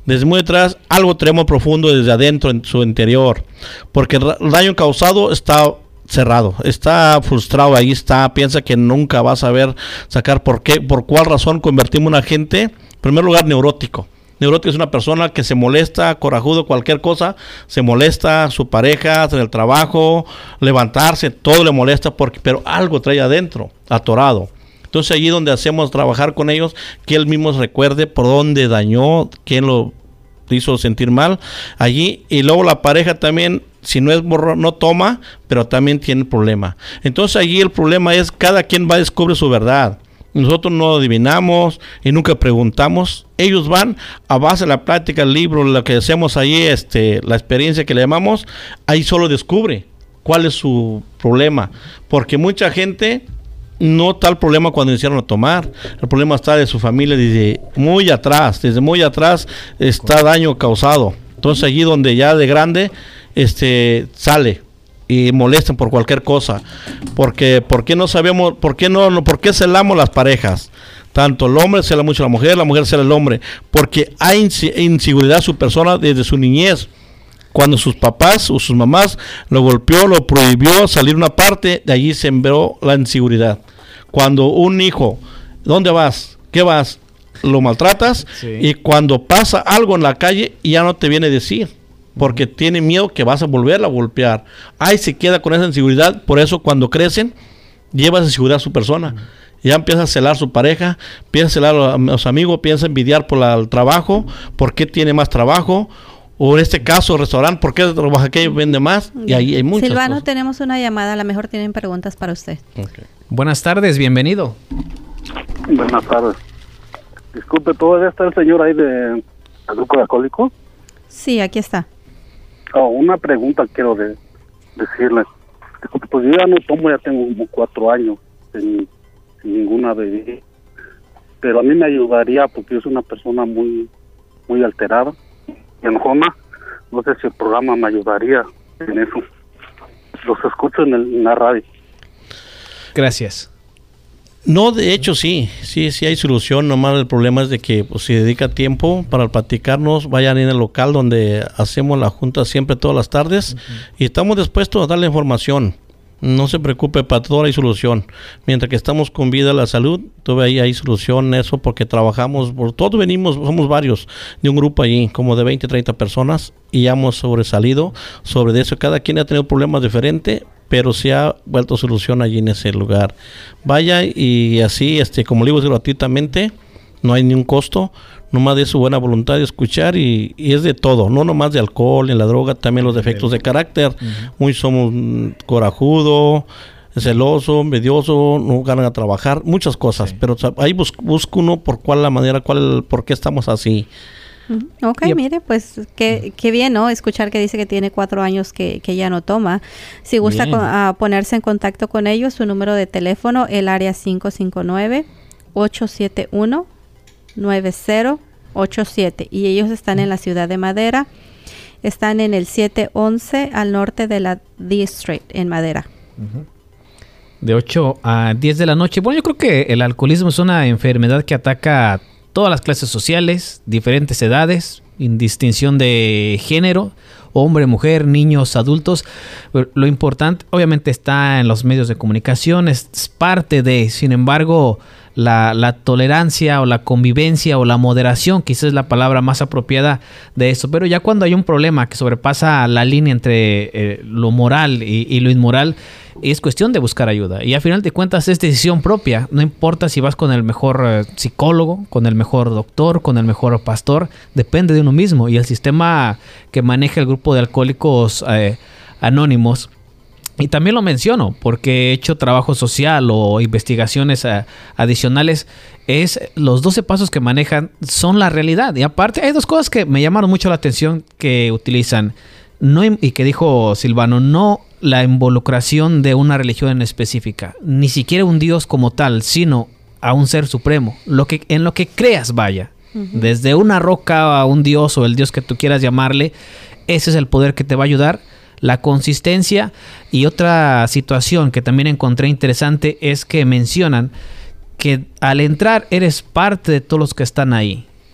desde muy atrás, algo tenemos profundo desde adentro en su interior, porque el daño causado está cerrado, está frustrado, ahí está, piensa que nunca va a saber sacar por qué, por cuál razón convertimos a una gente, en primer lugar, neurótico. Neurótico es una persona que se molesta, corajudo, cualquier cosa, se molesta, su pareja, en el trabajo, levantarse, todo le molesta, porque, pero algo trae adentro, atorado. Entonces allí donde hacemos trabajar con ellos, que él mismo recuerde por dónde dañó, quién lo hizo sentir mal, allí, y luego la pareja también, si no es borrón, no toma, pero también tiene problema. Entonces allí el problema es, cada quien va a descubrir su verdad. Nosotros no adivinamos y nunca preguntamos. Ellos van a base de la plática, el libro, lo que hacemos ahí, este, la experiencia que le llamamos, ahí solo descubre cuál es su problema. Porque mucha gente no está el problema cuando iniciaron a tomar. El problema está de su familia desde muy atrás. Desde muy atrás está daño causado. Entonces allí donde ya de grande este sale y molestan por cualquier cosa, porque ¿por qué no sabemos, por qué no, no por qué celamos las parejas? Tanto el hombre cela mucho a la mujer, la mujer cela al hombre, porque hay inseguridad en su persona desde su niñez, cuando sus papás o sus mamás lo golpeó, lo prohibió salir una parte, de allí sembró la inseguridad. Cuando un hijo, ¿dónde vas? ¿Qué vas? Lo maltratas, sí. Y cuando pasa algo en la calle ya no te viene a decir, porque tiene miedo que vas a volver a golpear. Ahí se queda con esa inseguridad. Por eso cuando crecen, lleva esa inseguridad a su persona. Ya empieza a celar a su pareja, empieza a celar a los amigos, empieza a envidiar por la, el trabajo, por qué tiene más trabajo, o en este caso el restaurante, por qué el Oaxaqueño vende más, y ahí hay muchas Silvano, cosas. Tenemos una llamada, a lo mejor tienen preguntas para usted. Okay. Buenas tardes, bienvenido. Buenas tardes. Disculpe, ¿todavía está el señor ahí de Azuco de Alcohólico? Sí, aquí está. Oh, una pregunta quiero de, decirle. Pues yo ya no tomo, ya tengo como cuatro años sin, sin ninguna bebida. Pero a mí me ayudaría porque yo soy una persona muy muy alterada, enojona. No sé si el programa me ayudaría en eso. Los escucho en, el, en la radio. Gracias. No, de hecho sí, sí, sí hay solución, nomás el problema es de que pues, si dedica tiempo para platicarnos, vayan en el local donde hacemos la junta siempre todas las tardes, uh-huh. Y estamos dispuestos a darle información. No se preocupe, para todo hay solución. Mientras que estamos con vida, la salud, todavía ahí hay solución eso, porque trabajamos, por todos venimos, somos varios, de un grupo allí, como de veinte, treinta personas, y ya hemos sobresalido sobre eso. Cada quien ha tenido problemas diferentes, pero se ha vuelto solución allí en ese lugar. Vaya y así, este, como le digo gratuitamente, no hay ningún costo, nomás de su buena voluntad de escuchar y, y es de todo, no nomás de alcohol, en la droga, también los defectos de carácter. Uh-huh. Muy somos corajudo, celoso, envidioso, no ganan a trabajar, muchas cosas, sí. Pero o sea, ahí bus, busca uno por cuál la manera, cuál, por qué estamos así. Ok, yep. Mire, pues qué, qué bien, ¿no? Escuchar que dice que tiene cuatro años que, que ya no toma. Si gusta con, uh, ponerse en contacto con ellos, su número de teléfono, el área cinco cinco nueve, ocho siete uno, nueve cero ocho siete. Y ellos están en la ciudad de Madera. Están en el siete once al norte de la D Street en Madera. Uh-huh. De ocho a diez de la noche. Bueno, yo creo que el alcoholismo es una enfermedad que ataca a todas las clases sociales, diferentes edades, sin distinción de género, hombre, mujer, niños, adultos. Lo importante obviamente está en los medios de comunicación, es parte de, sin embargo, la, la tolerancia o la convivencia o la moderación, quizás es la palabra más apropiada de eso. Pero ya cuando hay un problema que sobrepasa la línea entre eh, lo moral y, y lo inmoral, es cuestión de buscar ayuda. Y al final de cuentas es decisión propia. No importa si vas con el mejor eh, psicólogo, con el mejor doctor, con el mejor pastor. Depende de uno mismo. Y el sistema que maneja el grupo de alcohólicos eh, anónimos, y también lo menciono porque he hecho trabajo social o investigaciones eh, adicionales, es los doce pasos que manejan son la realidad. Y aparte hay dos cosas que me llamaron mucho la atención que utilizan. No, y que dijo Silvano, no la involucración de una religión en específica, ni siquiera un Dios como tal, sino a un ser supremo, lo que, en lo que creas vaya, uh-huh. Desde una roca a un Dios o el Dios que tú quieras llamarle, ese es el poder que te va a ayudar, la consistencia. Y otra situación que también encontré interesante es que mencionan que al entrar eres parte de todos los que están ahí.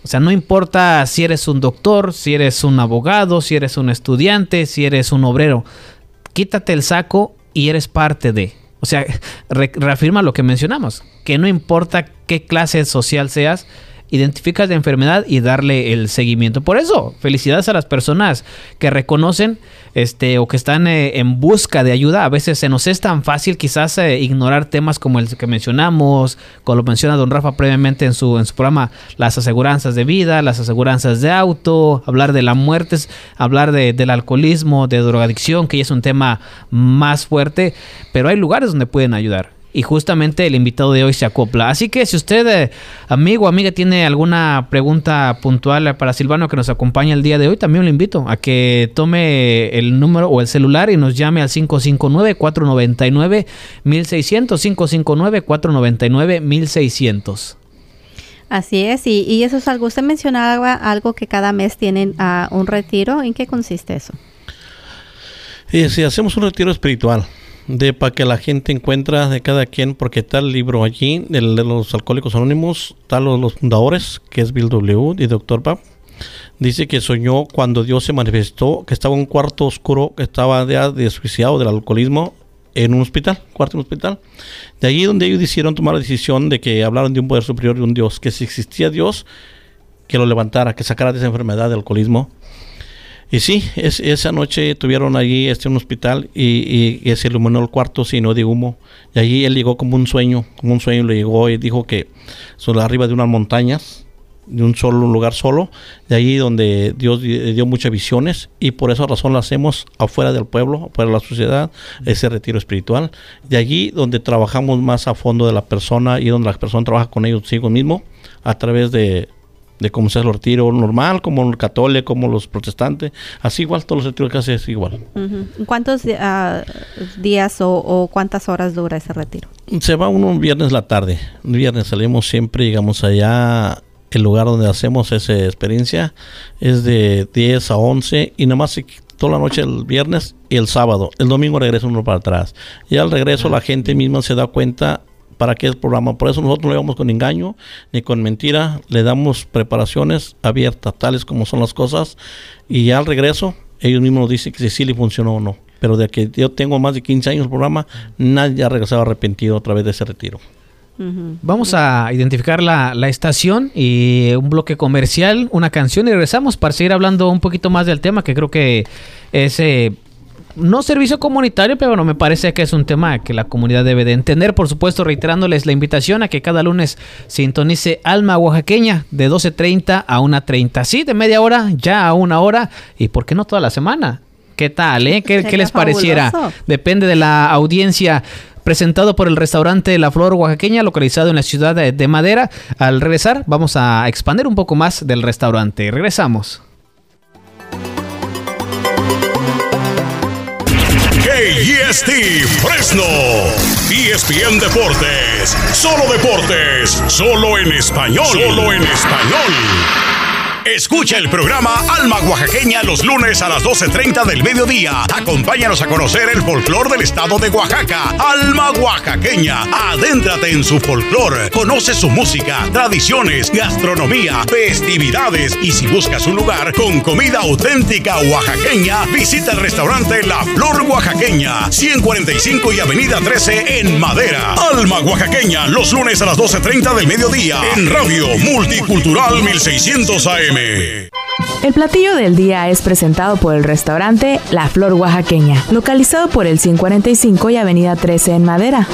O sea, no importa si eres un doctor, si eres un abogado, si eres un estudiante, si eres un obrero. Quítate el saco y eres parte de. O sea, re- reafirma lo que mencionamos. Que no importa qué clase social seas, identificas la enfermedad y darle el seguimiento. Por eso, felicidades a las personas que reconocen este o que están eh, en busca de ayuda. A veces se nos es tan fácil quizás eh, ignorar temas como el que mencionamos, como lo menciona don Rafa previamente en su, en su programa, las aseguranzas de vida, las aseguranzas de auto, hablar de la muerte, hablar de, del alcoholismo, de drogadicción, que ya es un tema más fuerte, pero hay lugares donde pueden ayudar. Y justamente el invitado de hoy se acopla. Así que si usted, eh, amigo o amiga, tiene alguna pregunta puntual para Silvano que nos acompaña el día de hoy, también lo invito a que tome el número o el celular y nos llame al cinco cinco nueve, cuatro nueve nueve, mil seiscientos, cinco cinco nueve, cuatro nueve nueve, mil seiscientos. Así es, y, y eso es algo, usted mencionaba algo que cada mes tienen uh, un retiro. ¿En qué consiste eso? Sí, sí, hacemos un retiro espiritual. De para que la gente encuentra de cada quien, porque está el libro allí, el de los Alcohólicos Anónimos, está los, los fundadores, que es Bill W. y doctor Pap. Dice que soñó cuando Dios se manifestó, que estaba en un cuarto oscuro, que estaba ya desjuiciado del alcoholismo, en un hospital, cuarto en un hospital. De allí donde ellos hicieron tomar la decisión de que hablaron de un poder superior, de un Dios, que si existía Dios, que lo levantara, que sacara de esa enfermedad del alcoholismo. Y sí, es, esa noche tuvieron allí este, un hospital y, y, y se iluminó el cuarto sino de humo. Y allí él llegó como un sueño, como un sueño le llegó y dijo que sobre arriba de unas montañas, de un solo un lugar solo, de allí donde Dios dio muchas visiones y por esa razón lo hacemos afuera del pueblo, afuera de la sociedad, ese retiro espiritual. De allí donde trabajamos más a fondo de la persona y donde la persona trabaja con ellos consigo mismo a través de... de cómo se hace el retiro normal, como el católico, como los protestantes, así igual, todos los retiros que hace es igual. Uh-huh. ¿Cuántos uh, días o, o cuántas horas dura ese retiro? Se va uno un viernes la tarde, un viernes salimos siempre, llegamos allá, el lugar donde hacemos esa experiencia es de diez a once y nada más toda la noche el viernes y el sábado, el domingo regresa uno para atrás, y al regreso la gente misma se da cuenta para qué es el programa. Por eso nosotros no le vamos con engaño ni con mentira, le damos preparaciones abiertas, tales como son las cosas, y ya al regreso ellos mismos nos dicen que si sí le funcionó o no. Pero de que yo tengo más de quince años el programa, nadie ha regresado arrepentido a través de ese retiro. Uh-huh. Vamos a identificar la, la estación y un bloque comercial, una canción, y regresamos para seguir hablando un poquito más del tema, que creo que es... Eh, no servicio comunitario, pero bueno, me parece que es un tema que la comunidad debe de entender. Por supuesto, reiterándoles la invitación a que cada lunes sintonice Alma Oaxaqueña de doce treinta a una treinta. Sí, de media hora ya a una hora. ¿Y por qué no toda la semana? ¿Qué tal, eh? ¿Qué, ¿qué les pareciera? Fabuloso. Depende de la audiencia. Presentado por el restaurante La Flor Oaxaqueña, localizado en la ciudad de, de Madera. Al regresar, vamos a expandir un poco más del restaurante. Regresamos. K E S T Fresno, E S P N Deportes, solo deportes, solo en español, solo en español. Escucha el programa Alma Oaxaqueña los lunes a las doce treinta del mediodía. Acompáñanos a conocer el folclor del estado de Oaxaca. Alma Oaxaqueña, adéntrate en su folclor. Conoce su música, tradiciones, gastronomía, festividades. Y si buscas un lugar con comida auténtica oaxaqueña, visita el restaurante La Flor Oaxaqueña, ciento cuarenta y cinco y Avenida trece en Madera. Alma Oaxaqueña los lunes a las doce treinta del mediodía en Radio Multicultural mil seiscientos A M. El platillo del día es presentado por el restaurante La Flor Oaxaqueña, localizado por el ciento cuarenta y cinco y Avenida trece en Madera.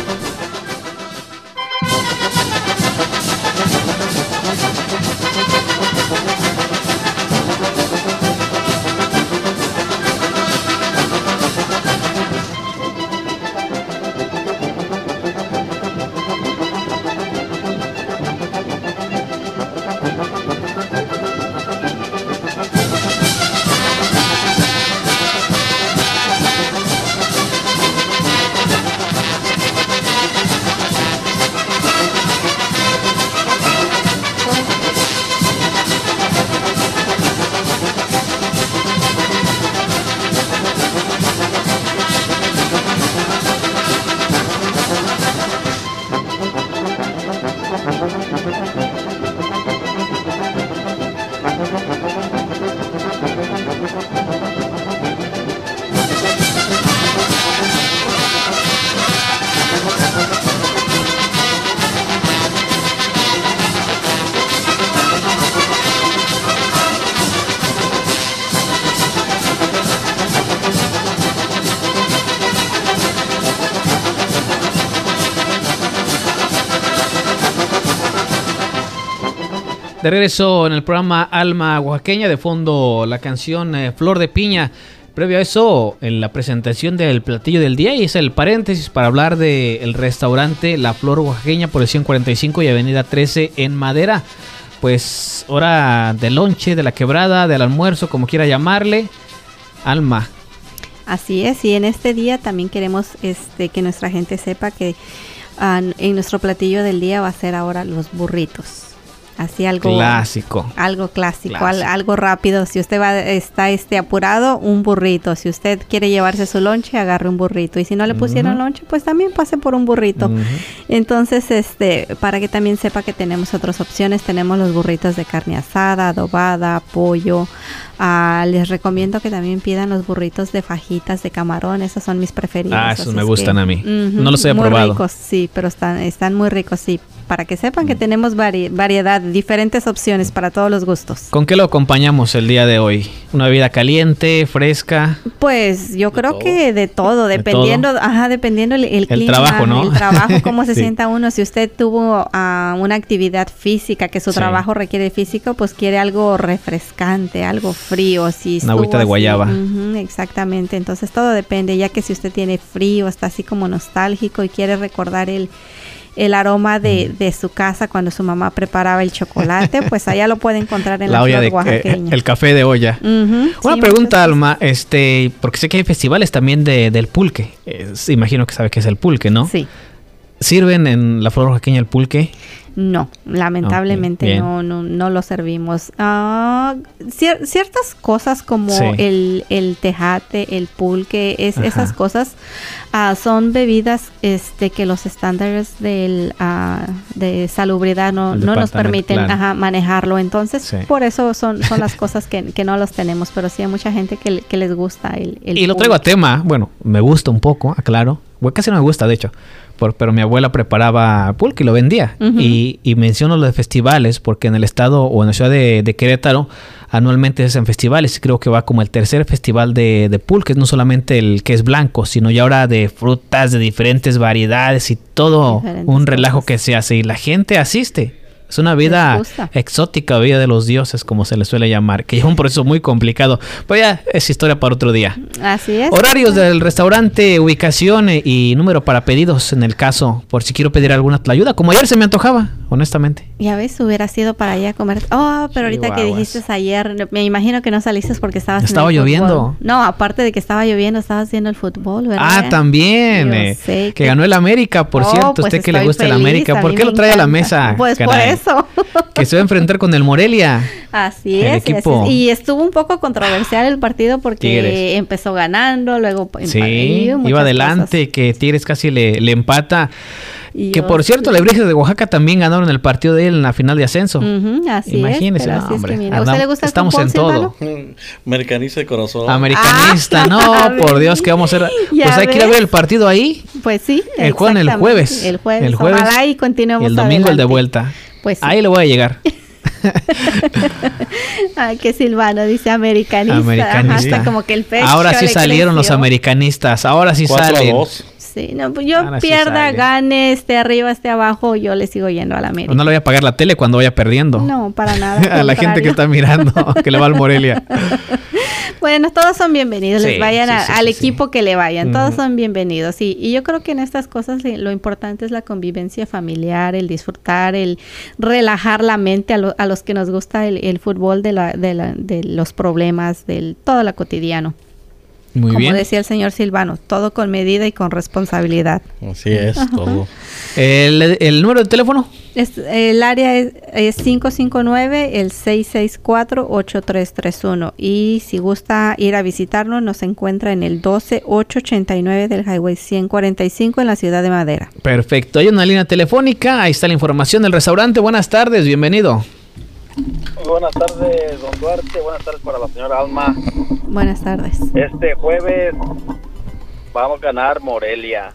De regreso en el programa Alma Oaxaqueña, de fondo la canción eh, Flor de Piña. Previo a eso, en la presentación del platillo del día, y es el paréntesis para hablar del restaurante La Flor Oaxaqueña por el ciento cuarenta y cinco y Avenida trece en Madera. Pues hora de lonche, de la quebrada, del almuerzo, como quiera llamarle. Alma. Así es, y en este día también queremos este, que nuestra gente sepa que uh, en nuestro platillo del día va a ser ahora los burritos. Así algo clásico. Algo clásico, clásico. Al, algo rápido. Si usted va está este apurado, un burrito. Si usted quiere llevarse su lonche, agarre un burrito. Y si no le pusieron uh-huh. lonche, pues también pase por un burrito. Uh-huh. Entonces, este, para que también sepa que tenemos otras opciones, tenemos los burritos de carne asada, adobada, pollo. Uh, les recomiendo que también pidan los burritos de fajitas de camarón. Esos son mis preferidos. Ah, esos me gustan que, a mí. Uh-huh, no los he muy probado. Ricos, sí, pero están, están muy ricos, sí. Para que sepan que tenemos vari- variedad, diferentes opciones para todos los gustos. ¿Con qué lo acompañamos el día de hoy? ¿Una bebida caliente, fresca? Pues yo creo todo. que de todo, dependiendo, ¿De todo? ajá, dependiendo el, el, El clima, trabajo, ¿no? el trabajo, cómo se Sí. sienta uno. Si usted tuvo uh, una actividad física, que su Sí. trabajo requiere físico, pues quiere algo refrescante, algo frío. Si Una agüita de así, guayaba. Uh-huh, exactamente, entonces todo depende, ya que si usted tiene frío, está así como nostálgico y quiere recordar el el aroma de, de su casa cuando su mamá preparaba el chocolate, pues allá lo puede encontrar en la, la olla Flor de Oaxaqueña. eh, el café de olla. Uh-huh, Una sí, pregunta, Alma, este, porque sé que hay festivales también de, del pulque. Es, imagino que sabe que es el pulque, ¿no? Sí. ¿Sirven en la Flor Oaxaqueña el pulque? No, lamentablemente Okay, no, no no lo servimos. Uh, cier- ciertas cosas como Sí. el, el tejate, el pulque, es, Ajá. esas cosas uh, son bebidas este que los estándares del uh, de salubridad no, El no nos departamento, permiten claro. ajá, manejarlo. Entonces, Sí. por eso son, son las cosas que, que no los tenemos. Pero sí hay mucha gente que, le- que les gusta el, el Y lo traigo a pulque. tema, bueno, me gusta un poco, aclaro. Bueno, casi no me gusta, de hecho. Por, pero mi abuela preparaba pulque y lo vendía. Ujú. Y, y menciono lo de festivales porque en el estado o en la ciudad de, de Querétaro anualmente se hacen festivales. Creo que va como el tercer festival de, de pulques, no solamente el que es blanco, sino ya ahora de frutas de diferentes variedades y todo Diferentes un relajo cosas. que se hace. Y la gente asiste. Es una vida Les gusta. exótica, vida de los dioses, como se le suele llamar, que lleva un proceso muy complicado. Pero ya es historia para otro día. Así es. Horarios del restaurante, ubicación eh, y número para pedidos en el caso, por si quiero pedir alguna ayuda. Como ayer se me antojaba, honestamente. Ya ves, hubiera sido para allá a comer. Oh, pero ahorita que Chihuahuas. dijiste ayer, me imagino que no saliste porque estabas Estaba en el lloviendo. fútbol. No, aparte de que estaba lloviendo, estabas viendo el fútbol, ¿verdad? Ah, también. Yo eh, sé que que- ganó el América, por Oh, cierto. pues Usted que le estoy gusta el feliz, América. a ¿Por mí qué me lo trae a la encanta. mesa? Pues por caray? eso. Que se va a enfrentar con el Morelia. Así El es, así equipo. es. Y estuvo un poco controversial el partido porque Tigres. empezó ganando, luego empa- Sí, y muchas iba adelante, cosas. que Tigres casi le, le empata. Y Que yo por cierto, sí. Lebrijes de Oaxaca también ganaron el partido de él en la final de ascenso. Ujú, así Imagínese, es, pero no, así es hombre, que mira. ¿A andamos- usted le gusta el estamos fútbol, en todo. Silvano? Americanista de corazón. Americanista, Ah, no, por ¿ves? Dios, ¿qué vamos a hacer? Ya Pues hay que ir a ves. ver el partido ahí. Pues sí. El juegan el exactamente. jueves. El jueves. El jueves. Ojalá y continuemos Y el domingo el de adelante. vuelta. Pues sí. Ahí le voy a llegar. Ay, que Silvano dice americanista. Americanista. Ajá, hasta como que el pecho Ahora sí le salieron los creció. americanistas. Ahora sí cuatro a salen. dos. Sí, no, pues yo Ahora sí pierda, sale. gane, esté arriba, esté abajo, yo le sigo yendo a la América. No le voy a pagar la tele cuando vaya perdiendo. No, para nada. A la gente que contrario. está mirando, que le va al Morelia. Bueno, todos son bienvenidos, Sí, les vayan sí, a- sí, al sí, equipo sí. que le vayan, todos Ujú. son bienvenidos. Y, y yo creo que en estas cosas eh, lo importante es la convivencia familiar, el disfrutar, el relajar la mente a, lo- a los que nos gusta el, el fútbol de, la, de, la- de los problemas, del todo lo cotidiano. Muy Como bien. decía el señor Silvano, todo con medida y con responsabilidad. Así es, todo. El, el número de teléfono. Es- el área es, es cinco cinco nueve, el seis seis cuatro, ocho tres tres uno. Y si gusta ir a visitarnos, nos encuentra en el doce ocho ochenta y nueve del Highway ciento cuarenta y cinco en la ciudad de Madera. Perfecto. Hay una línea telefónica. Ahí está la información del restaurante. Buenas tardes. Bienvenido. Buenas tardes, don Duarte. Buenas tardes para la señora Alma. Buenas tardes. Este jueves vamos a ganar Morelia.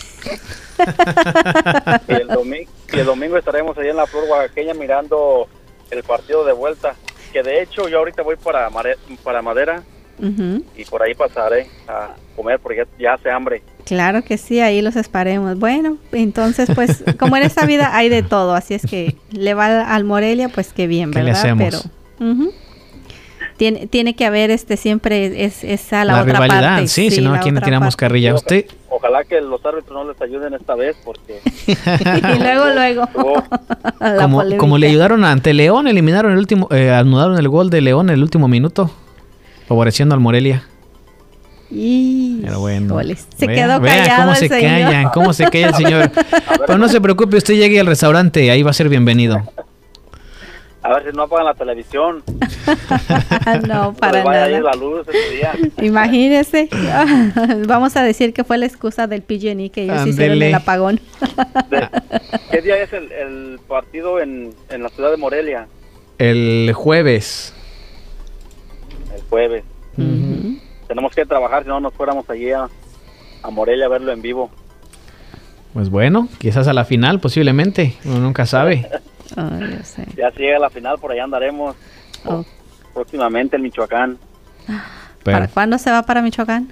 y, el domingo, y el domingo estaremos allá en la Flor Oaxaqueña mirando el partido de vuelta. Que de hecho yo ahorita voy para, Mare- para Madera Ujú. y por ahí pasaré a comer porque ya, ya hace hambre. Claro que sí, ahí los esperemos. Bueno, entonces pues como en esta vida hay de todo, así es que le va al Morelia, pues qué bien, ¿verdad? ¿Qué le hacemos? Pero uh-huh. tiene, tiene que haber este siempre es, esa la, la otra rivalidad, parte. sí, si no, ¿a quién le tiramos parte. carrilla? ¿Usted? Ojalá que los árbitros no les ayuden esta vez porque... Y luego, luego. como, como le ayudaron ante León, eliminaron el último, eh, anularon el gol de León en el último minuto, favoreciendo al Morelia. Y pero bueno, se vea, quedó vea callado cómo el se señor. callan, cómo se calla el señor. Pero no se preocupe, usted llegue al restaurante, ahí va a ser bienvenido. A ver si no apagan la televisión. No, para vaya nada. a ir la luz ese día. Imagínese. Vamos a decir que fue la excusa del P G and E que ellos Ándele. hicieron el apagón. De, ¿Qué día es el, el partido en, en la ciudad de Morelia? El jueves. El jueves. Uh-huh. Tenemos que trabajar, si no nos fuéramos allí a, a Morelia a verlo en vivo. Pues bueno, quizás a la final, posiblemente. Uno nunca sabe. Oh, yo sé. Ya si llega la final, por allá andaremos. Oh. Próximamente en Michoacán. Pero, ¿Para cuándo se va para Michoacán?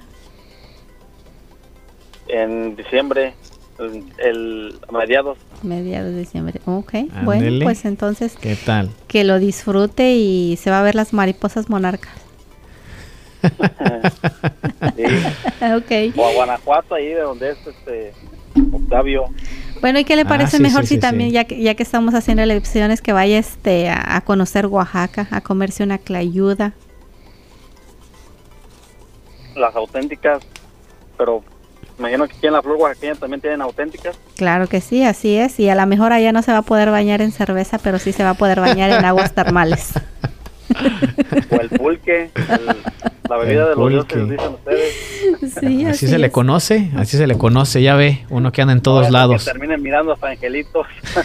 En diciembre, el, el a mediados. Mediados de diciembre. Ok, Ándele. bueno, pues entonces ¿qué tal? que lo disfrute y se va a ver las mariposas monarcas. Sí. Ok. O a Guanajuato, ahí de donde es este Octavio. Bueno, ¿y qué le Ah, parece sí, mejor sí, si sí, también, sí. ya que ya que estamos haciendo elecciones, que vaya este a, a conocer Oaxaca, a comerse una clayuda? Las auténticas, pero me imagino que aquí en la Flor Oaxaqueña también tienen auténticas. Claro que sí, así es. Y a lo mejor allá no se va a poder bañar en cerveza, pero sí se va a poder bañar en aguas termales. O el pulque, el, la bebida El de los pulque. dioses, dicen ustedes. Sí, Así se le es. conoce, así se le conoce, ya ve, uno que anda en todos Para lados. Que terminen mirando hasta angelitos.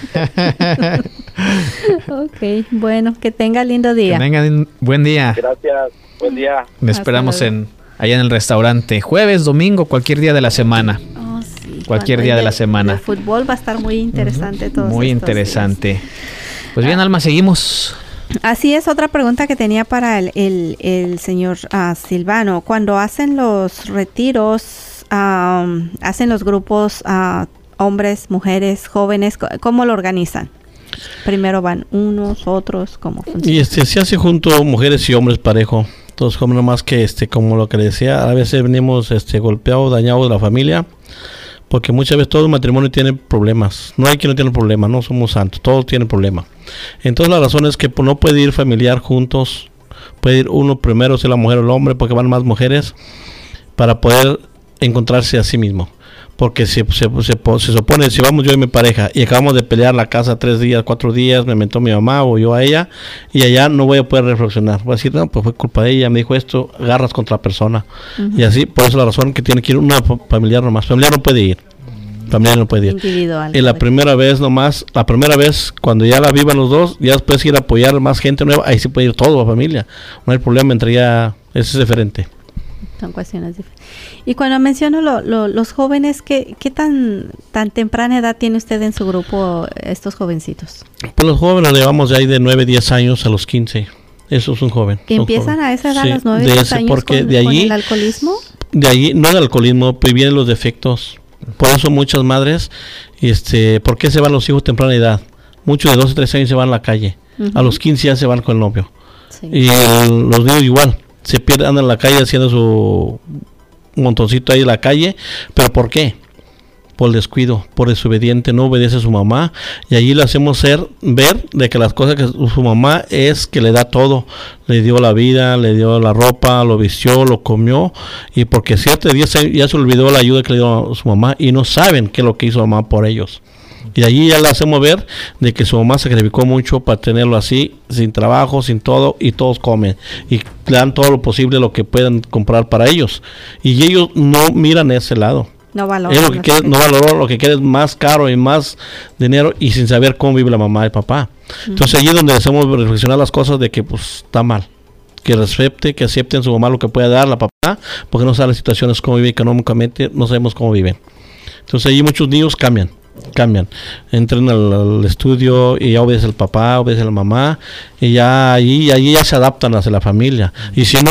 Ok, bueno, que tenga lindo día. Que tengan buen día. Gracias, buen día. Le esperamos Hasta luego. en allá en el restaurante. Jueves, domingo, cualquier día de la semana. Oh, sí, Cualquier cuando día el de la semana. El fútbol va a estar muy interesante todos Muy estos interesante. Pues bien, Alma, seguimos. días. Así es, otra pregunta que tenía para el, el, el señor uh, Silvano. Cuando hacen los retiros, um, hacen los grupos uh, hombres, mujeres, jóvenes, ¿cómo lo organizan? Primero van unos, otros, ¿cómo funciona? Y este se hace junto mujeres y hombres parejo. Entonces, como nomás que este, como lo que le decía, a veces venimos este golpeados, dañados de la familia, porque muchas veces todo el matrimonio tiene problemas. No hay quien no tiene problemas, no somos santos, todos tienen problemas. Entonces la razón es que pues, no puede ir familiar juntos, puede ir uno primero, si la mujer o el hombre, porque van más mujeres, para poder encontrarse a sí mismo. Porque se, se, se, se supone, si vamos yo y mi pareja y acabamos de pelear la casa tres días, cuatro días, me mentó mi mamá o yo a ella, y allá no voy a poder reflexionar. Voy a decir, no, pues fue culpa de ella, me dijo esto, agarras contra la persona. Uh-huh. Y así, por eso la razón que tiene que ir una familiar nomás. Familiar no puede ir. Familiar no puede ir. Individual. Y la primera vez nomás, la primera vez, cuando ya la vivan los dos, ya después ir a apoyar más gente nueva, ahí sí puede ir todo la familia. No hay problema entre ya, eso es diferente. Son cuestiones diferentes. Y cuando menciono lo, lo, los jóvenes, ¿qué, qué tan tan temprana edad tiene usted en su grupo, estos jovencitos? Pues los jóvenes le llevamos de ahí de nueve, diez años a los quince. Eso es un joven. ¿Que empiezan joven. a esa edad, sí, los nueve, de diez ese, años, porque con, de allí, con el alcoholismo? De allí, no el alcoholismo, pues vienen los defectos. Por eso muchas madres, este, ¿por qué se van los hijos a temprana edad? Muchos de doce, trece años se van a la calle. Uh-huh. A los quince ya se van con el novio. Sí. Y el, los niños igual. Se pierden, andan en la calle haciendo su montoncito ahí en la calle. ¿Pero por qué? Por el descuido, por desobediente, no obedece a su mamá. Y allí le hacemos ser, ver de que las cosas que su mamá es que le da todo. Le dio la vida, le dio la ropa, lo vistió, lo comió. Y porque siete días ya se olvidó la ayuda que le dio a su mamá. Y no saben qué es lo que hizo mamá por ellos. Y allí ya le hacemos ver de que su mamá sacrificó mucho para tenerlo así, sin trabajo, sin todo, y todos comen. Y le dan todo lo posible, lo que puedan comprar para ellos. Y ellos no miran ese lado. No valoran. Es lo que quiere, no valoró, lo que quiere es más caro y más dinero, y sin saber cómo vive la mamá y el papá. Uh-huh. Entonces allí es donde hacemos reflexionar las cosas de que pues está mal. Que respete, que acepten su mamá lo que pueda dar la papá, porque no saben las situaciones, cómo vive económicamente, no sabemos cómo viven. Entonces allí muchos niños cambian. cambian, entran al, al estudio y ya obedece el papá, obedece la mamá, y ya allí, allí ya se adaptan hacia la familia, y si no,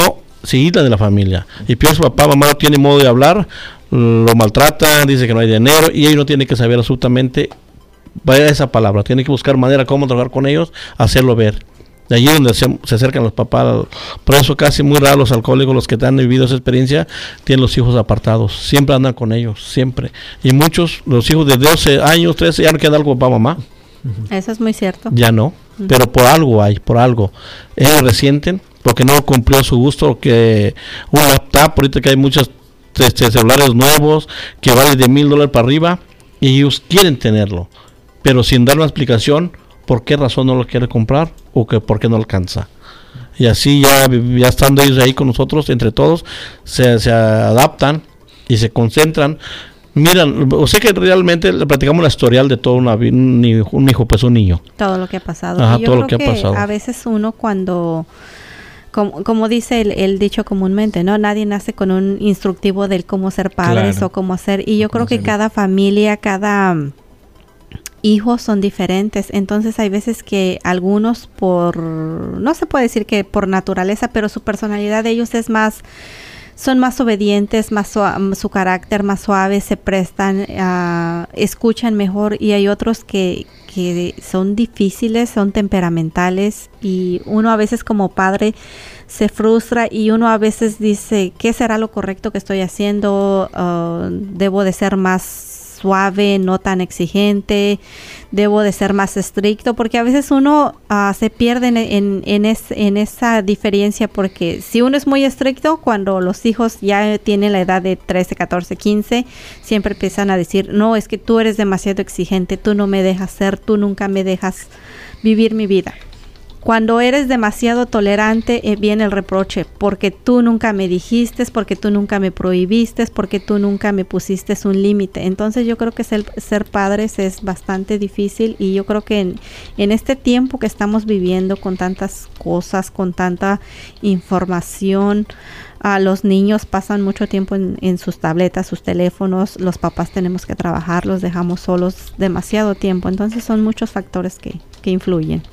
se aísla de la familia. Y peor, su papá, mamá no tiene modo de hablar, lo maltratan, dice que no hay dinero, y ellos no tienen que saber absolutamente vaya esa palabra, tiene que buscar manera cómo trabajar con ellos, hacerlo ver. De allí donde se, se acercan los papás. Por eso casi muy raro los alcohólicos, los que han vivido esa experiencia, tienen los hijos apartados, siempre andan con ellos, siempre. Y muchos, los hijos de doce años, trece, ya no queda algo papá, mamá. Eso es muy cierto. Ya no, uh-huh. Pero por algo hay, por algo. Ellos resienten, porque no cumplió su gusto, que un laptop, ahorita que hay muchos este, celulares nuevos, que valen de mil dólares para arriba, y ellos quieren tenerlo, pero sin dar una explicación, por qué razón no lo quiere comprar, o que por qué no alcanza. Y así ya, ya estando ellos ahí con nosotros, entre todos, se, se adaptan y se concentran. Miran, o sea que realmente le platicamos la historial de todo una, un, hijo, un hijo, pues un niño. Todo lo que ha pasado. Ajá, y yo todo creo lo que, que ha pasado. A veces uno cuando, como, como dice el, el dicho comúnmente, ¿no? Nadie nace con un instructivo del cómo ser padres, claro, o cómo hacer. Y yo creo que cada familia, cada hijos son diferentes, entonces hay veces que algunos por, no se puede decir que por naturaleza, pero su personalidad de ellos es más, son más obedientes, más su, su carácter más suave, se prestan, uh, escuchan mejor, y hay otros que, que son difíciles, son temperamentales, y uno a veces como padre se frustra, y uno a veces dice, ¿qué será lo correcto que estoy haciendo? Uh, debo de ser más suave, no tan exigente, debo de ser más estricto, porque a veces uno uh, se pierde en, en, en, es, en esa diferencia, porque si uno es muy estricto, cuando los hijos ya tienen la edad de trece, catorce, quince, siempre empiezan a decir, no, es que tú eres demasiado exigente, tú no me dejas ser, tú nunca me dejas vivir mi vida. Cuando eres demasiado tolerante, eh, viene el reproche, porque tú nunca me dijiste, porque tú nunca me prohibiste, porque tú nunca me pusiste un límite. Entonces yo creo que ser, ser padres es bastante difícil, y yo creo que en, en este tiempo que estamos viviendo con tantas cosas, con tanta información, uh, los niños pasan mucho tiempo en, en sus tabletas, sus teléfonos, los papás tenemos que trabajar, los dejamos solos demasiado tiempo. Entonces son muchos factores que, que influyen.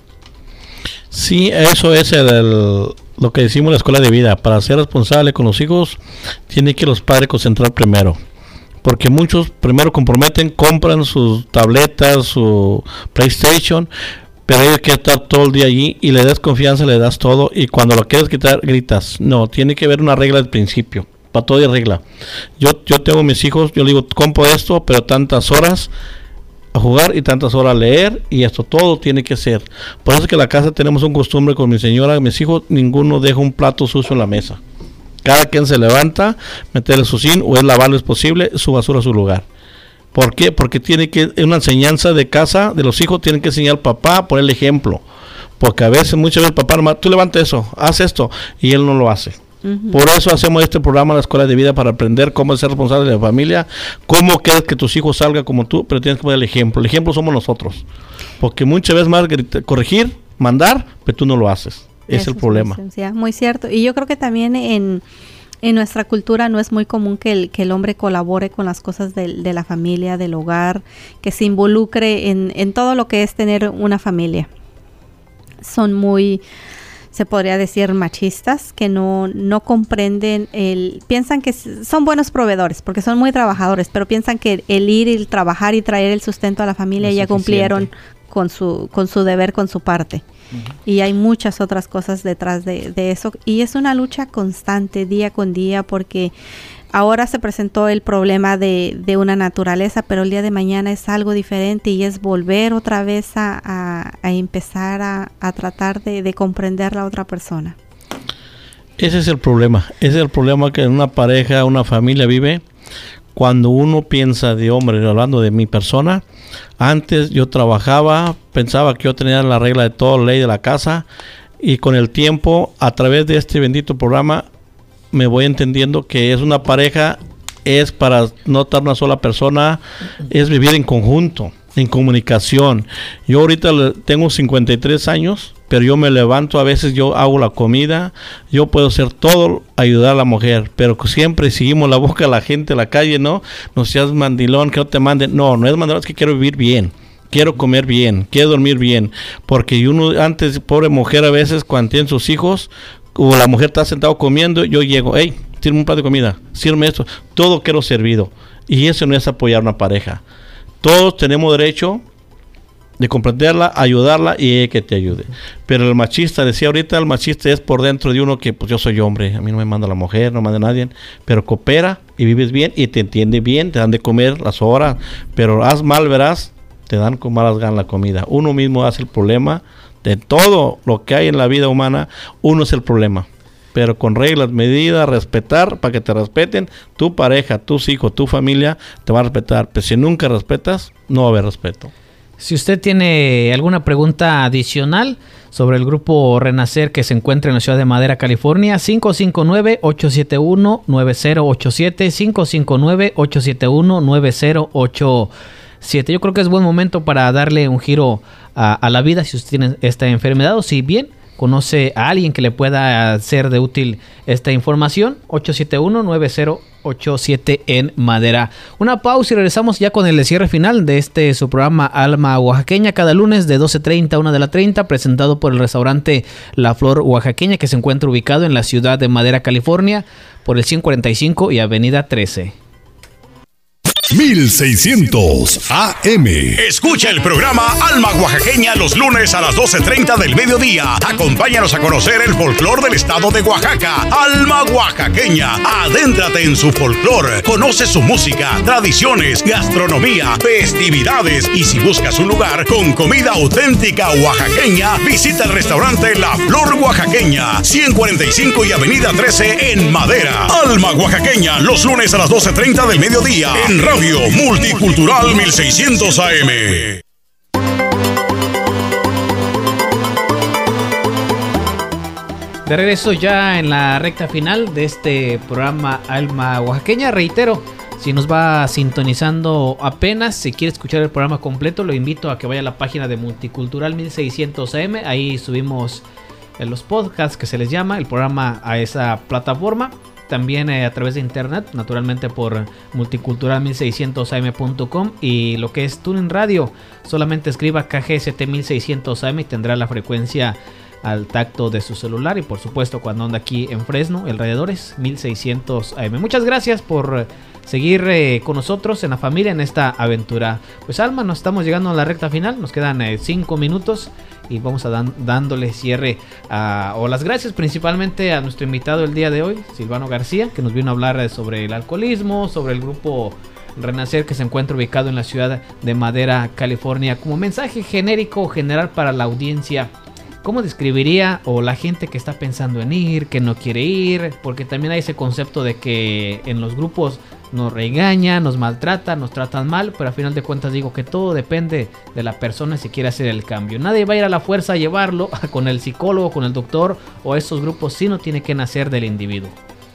Sí, eso es el, el, lo que decimos en la escuela de vida. Para ser responsable con los hijos, tiene que los padres concentrar primero. Porque muchos primero comprometen, compran sus tabletas, su PlayStation, pero ellos quieren estar todo el día allí, y le das confianza, le das todo, y cuando lo quieres quitar, gritas. No, tiene que haber una regla del principio. Para todo hay regla. Yo, yo tengo mis hijos, yo le digo, compro esto, pero tantas horas a jugar y tantas horas a leer, y esto todo tiene que ser. Por eso es que en la casa tenemos un costumbre con mi señora, mis hijos, ninguno deja un plato sucio en la mesa. Cada quien se levanta, meterle su zinc, o es lavarlo es posible, su basura a su lugar. ¿Por qué? Porque tiene que, es una enseñanza de casa, de los hijos, tienen que enseñar al papá, poner el ejemplo. Porque a veces, muchas veces, papá, tú levanta eso, haz esto, y él no lo hace. Uh-huh. Por eso hacemos este programa en la escuela de vida, para aprender cómo ser responsable de la familia, cómo quieres que tus hijos salgan como tú, pero tienes que poner el ejemplo. El ejemplo somos nosotros, porque muchas veces más grita, corregir, mandar, pero tú no lo haces. Es el problema. Es muy cierto. Y yo creo que también en, en nuestra cultura no es muy común que el, que el hombre colabore con las cosas de, de la familia, del hogar, que se involucre en, en todo lo que es tener una familia. Son muy, se podría decir, machistas, que no, no comprenden, el, piensan que son buenos proveedores porque son muy trabajadores, pero piensan que el ir y el trabajar y traer el sustento a la familia ya cumplieron con su, con su deber, con su parte. Uh-huh. Y hay muchas otras cosas detrás de, de eso, y es una lucha constante día con día, porque ahora se presentó el problema de, de una naturaleza, pero el día de mañana es algo diferente, y es volver otra vez a, a, a empezar a, a tratar de, de comprender a la otra persona. Ese es el problema, ese es el problema que en una pareja, una familia vive. Cuando uno piensa de hombre, hablando de mi persona, antes yo trabajaba, pensaba que yo tenía la regla de toda la ley de la casa, y con el tiempo, a través de este bendito programa, me voy entendiendo que es una pareja, es para no estar una sola persona, es vivir en conjunto, en comunicación. Yo ahorita tengo cincuenta y tres años, pero yo me levanto, a veces yo hago la comida, yo puedo hacer todo, ayudar a la mujer, pero siempre seguimos la boca a la gente en la calle, ¿no? No seas mandilón, que no te manden. No, no es mandilón, es que quiero vivir bien. Quiero comer bien, quiero dormir bien, porque uno antes, pobre mujer, a veces cuando tiene sus hijos, o la mujer está sentado comiendo, yo llego, hey, sirve un plato de comida, sirve esto, todo quiero servido. Y eso no es apoyar a una pareja. Todos tenemos derecho de comprenderla, ayudarla y que te ayude. Pero el machista, decía ahorita, el machista es por dentro de uno que pues yo soy hombre, a mí no me manda la mujer, no me manda nadie, pero coopera y vives bien y te entiende bien, te dan de comer las horas, pero haz mal, verás, te dan con malas ganas la comida. Uno mismo hace el problema de todo lo que hay en la vida humana, uno es el problema. Pero con reglas, medidas, respetar, para que te respeten, tu pareja, tus hijos, tu familia, te va a respetar. Pero si nunca respetas, no va a haber respeto. Si usted tiene alguna pregunta adicional sobre el grupo Renacer que se encuentra en la ciudad de Madera, California, cinco cinco nueve, ocho siete uno, nueve cero ocho siete, cinco cinco nueve, ocho siete uno, nueve cero ocho siete. Yo creo que es buen momento para darle un giro a, a la vida si usted tiene esta enfermedad o si bien conoce a alguien que le pueda ser de útil esta información. Ocho siete uno, nueve cero ocho siete en Madera. Una pausa y regresamos ya con el cierre final de este su programa Alma Oaxaqueña, cada lunes de doce treinta a una de la treinta, presentado por el restaurante La Flor Oaxaqueña, que se encuentra ubicado en la ciudad de Madera, California, por el ciento cuarenta y cinco y avenida trece. mil seiscientos A M. Escucha el programa Alma Oaxaqueña los lunes a las doce treinta del mediodía. Acompáñanos a conocer el folclor del estado de Oaxaca. Alma Oaxaqueña. Adéntrate en su folclor. Conoce su música, tradiciones, gastronomía, festividades. Y si buscas un lugar con comida auténtica oaxaqueña, visita el restaurante La Flor Oaxaqueña, ciento cuarenta y cinco y avenida trece en Madera. Alma Oaxaqueña los lunes a las doce treinta del mediodía en Radio Multicultural mil seiscientos A M. De regreso ya en la recta final de este programa Alma Oaxaqueña. Reitero, si nos va sintonizando apenas, si quiere escuchar el programa completo, lo invito a que vaya a la página de Multicultural mil seiscientos A M. Ahí subimos los podcasts que se les llama, el programa a esa plataforma. También eh, a través de internet, naturalmente por multicultural mil seiscientos A M punto com, y lo que es TuneIn Radio, solamente escriba K G S T mil seiscientos A M y tendrá la frecuencia al tacto de su celular, y por supuesto cuando anda aquí en Fresno, alrededores, mil seiscientos A M. Muchas gracias por seguir eh, con nosotros en la familia en esta aventura. Pues Alma, nos estamos llegando a la recta final, nos quedan cinco eh, minutos y vamos a dan, dándole cierre a, o las gracias principalmente a nuestro invitado el día de hoy, Silvano García, que nos vino a hablar eh, sobre el alcoholismo, sobre el grupo Renacer que se encuentra ubicado en la ciudad de Madera, California. Como mensaje genérico o general para la audiencia, ¿cómo describiría o la gente que está pensando en ir, que no quiere ir? Porque también hay ese concepto de que en los grupos nos regañan, nos maltratan, nos tratan mal, pero a final de cuentas digo que todo depende de la persona si quiere hacer el cambio. Nadie va a ir a la fuerza a llevarlo con el psicólogo, con el doctor o esos grupos, sino tiene que nacer del individuo.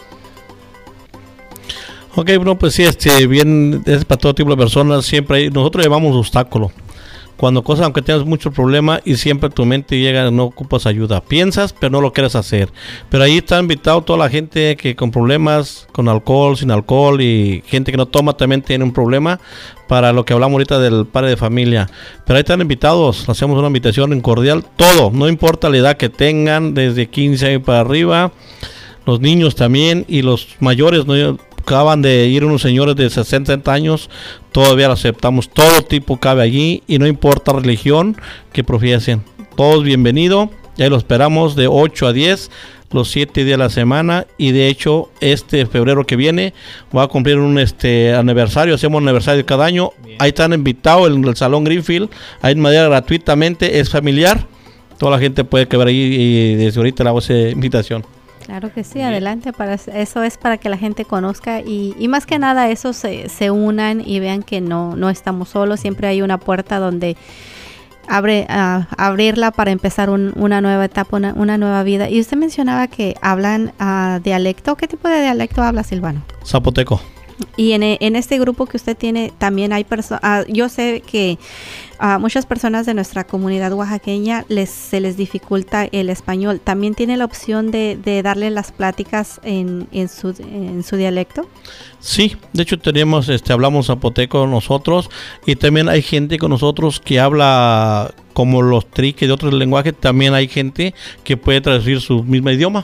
Ok, bueno, pues sí, este, bien, es para todo tipo de personas, siempre hay, nosotros llevamos obstáculos. Cuando cosas, aunque tengas muchos problemas y siempre tu mente llega, no ocupas ayuda. Piensas, pero no lo quieres hacer. Pero ahí está invitado toda la gente que con problemas, con alcohol, sin alcohol, y gente que no toma también tiene un problema para lo que hablamos ahorita del padre de familia. Pero ahí están invitados, hacemos una invitación en cordial, todo, no importa la edad que tengan, desde quince años para arriba, los niños también y los mayores, ¿no? Acaban de ir unos señores de sesenta años, todavía lo aceptamos, todo tipo cabe allí y no importa religión que profiesen, todos bienvenidos, ya lo esperamos de ocho a diez, los siete días de la semana, y de hecho este febrero que viene va a cumplir un este aniversario, hacemos un aniversario cada año. Bien. Ahí están invitados en el Salón Greenfield, ahí en Madera gratuitamente, es familiar, toda la gente puede quedar ahí y desde ahorita le hago esa invitación. Claro que sí, adelante, para eso es para que la gente conozca y, y más que nada eso se, se unan y vean que no, no estamos solos, siempre hay una puerta donde abre, uh, abrirla para empezar un, una nueva etapa, una, una nueva vida. Y usted mencionaba que hablan uh, dialecto, ¿qué tipo de dialecto habla, Silvano? Zapoteco. Y en, en este grupo que usted tiene también hay personas, uh, yo sé que a uh, muchas personas de nuestra comunidad oaxaqueña les se les dificulta el español. ¿También tiene la opción de, de darle las pláticas en, en, su, en su dialecto? Sí, de hecho tenemos, este, hablamos zapoteco nosotros, y también hay gente con nosotros que habla como los triques de otros lenguajes. También hay gente que puede traducir su mismo idioma.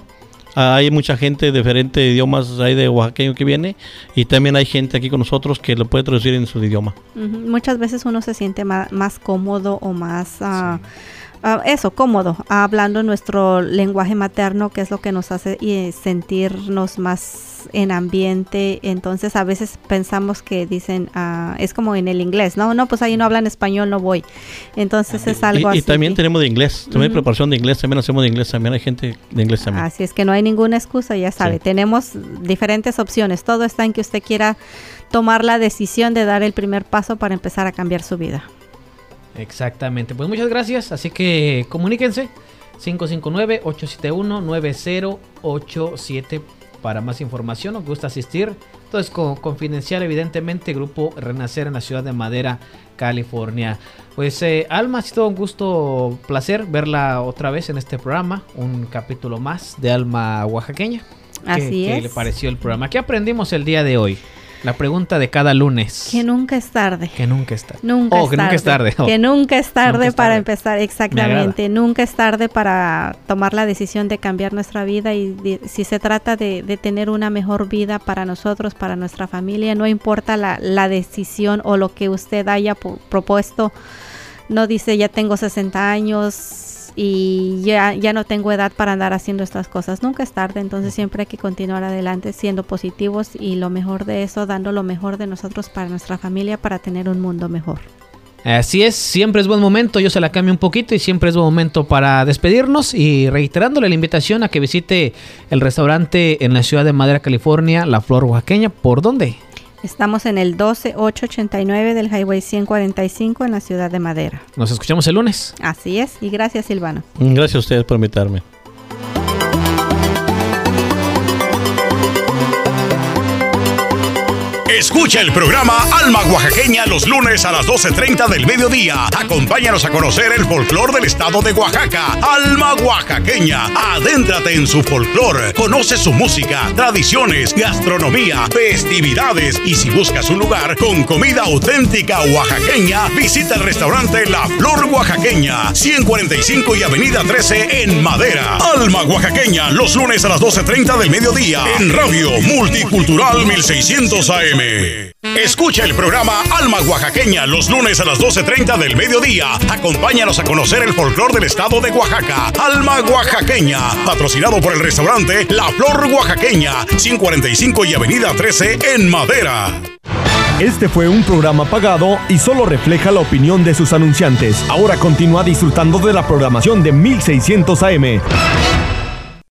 Hay mucha gente de diferentes idiomas ahí de oaxaqueño que viene y también hay gente aquí con nosotros que lo puede traducir en su idioma. Uh-huh. Muchas veces uno se siente más, más cómodo o más... Uh, sí. Uh, eso, cómodo, hablando nuestro lenguaje materno, que es lo que nos hace eh, sentirnos más en ambiente. Entonces a veces pensamos que dicen, uh, es como en el inglés, no, no, pues ahí no hablan español, no voy. Entonces es algo y, así. Y también tenemos de inglés, también uh-huh. hay preparación de inglés, también hacemos de inglés, también hay gente de inglés también. Así es que no hay ninguna excusa, ya sabe, sí. Tenemos diferentes opciones, todo está en que usted quiera tomar la decisión de dar el primer paso para empezar a cambiar su vida. Exactamente, pues muchas gracias, así que comuníquense cinco cinco nueve, ocho siete uno, nueve cero ocho siete para más información o gusta asistir. Entonces, con, confidencial evidentemente, Grupo Renacer en la ciudad de Madera, California. Pues eh, Alma, ha sido un gusto, placer verla otra vez en este programa, un capítulo más de Alma Oaxaqueña. Así ¿Qué, es. ¿Qué le pareció el programa? ¿Qué aprendimos el día de hoy? La pregunta de cada lunes. Que nunca es tarde. Que nunca es tarde. Nunca oh, es que tarde. nunca es tarde. Oh. Que nunca es tarde nunca es para tarde. empezar, exactamente. Nunca es tarde para tomar la decisión de cambiar nuestra vida y de, si se trata de, de tener una mejor vida para nosotros, para nuestra familia, no importa la, la decisión o lo que usted haya po- propuesto. No dice ya tengo sesenta años y ya, ya no tengo edad para andar haciendo estas cosas. Nunca es tarde, entonces siempre hay que continuar adelante siendo positivos y lo mejor de eso, dando lo mejor de nosotros para nuestra familia, para tener un mundo mejor. Así es, siempre es buen momento, yo se la cambio un poquito y siempre es buen momento para despedirnos y reiterándole la invitación a que visite el restaurante en la ciudad de Madera, California, La Flor Oaxaqueña. ¿Por dónde? Estamos en el doce ocho ochenta y nueve del Highway ciento cuarenta y cinco en la ciudad de Madera. Nos escuchamos el lunes. Así es, y gracias, Silvano. Gracias a ustedes por invitarme. Escucha el programa Alma Oaxaqueña los lunes a las doce treinta del mediodía. Acompáñanos a conocer el folclor del estado de Oaxaca. Alma Oaxaqueña. Adéntrate en su folclor. Conoce su música, tradiciones, gastronomía, festividades. Y si buscas un lugar con comida auténtica oaxaqueña, visita el restaurante La Flor Oaxaqueña, ciento cuarenta y cinco y Avenida trece en Madera. Alma Oaxaqueña los lunes a las doce treinta del mediodía en Radio Multicultural mil seiscientos A M. Escucha el programa Alma Oaxaqueña los lunes a las doce treinta del mediodía. Acompáñanos a conocer el folclor del estado de Oaxaca. Alma Oaxaqueña, patrocinado por el restaurante La Flor Oaxaqueña, ciento cuarenta y cinco y Avenida trece en Madera. Este fue un programa pagado y solo refleja la opinión de sus anunciantes. Ahora continúa disfrutando de la programación de mil seiscientos A M.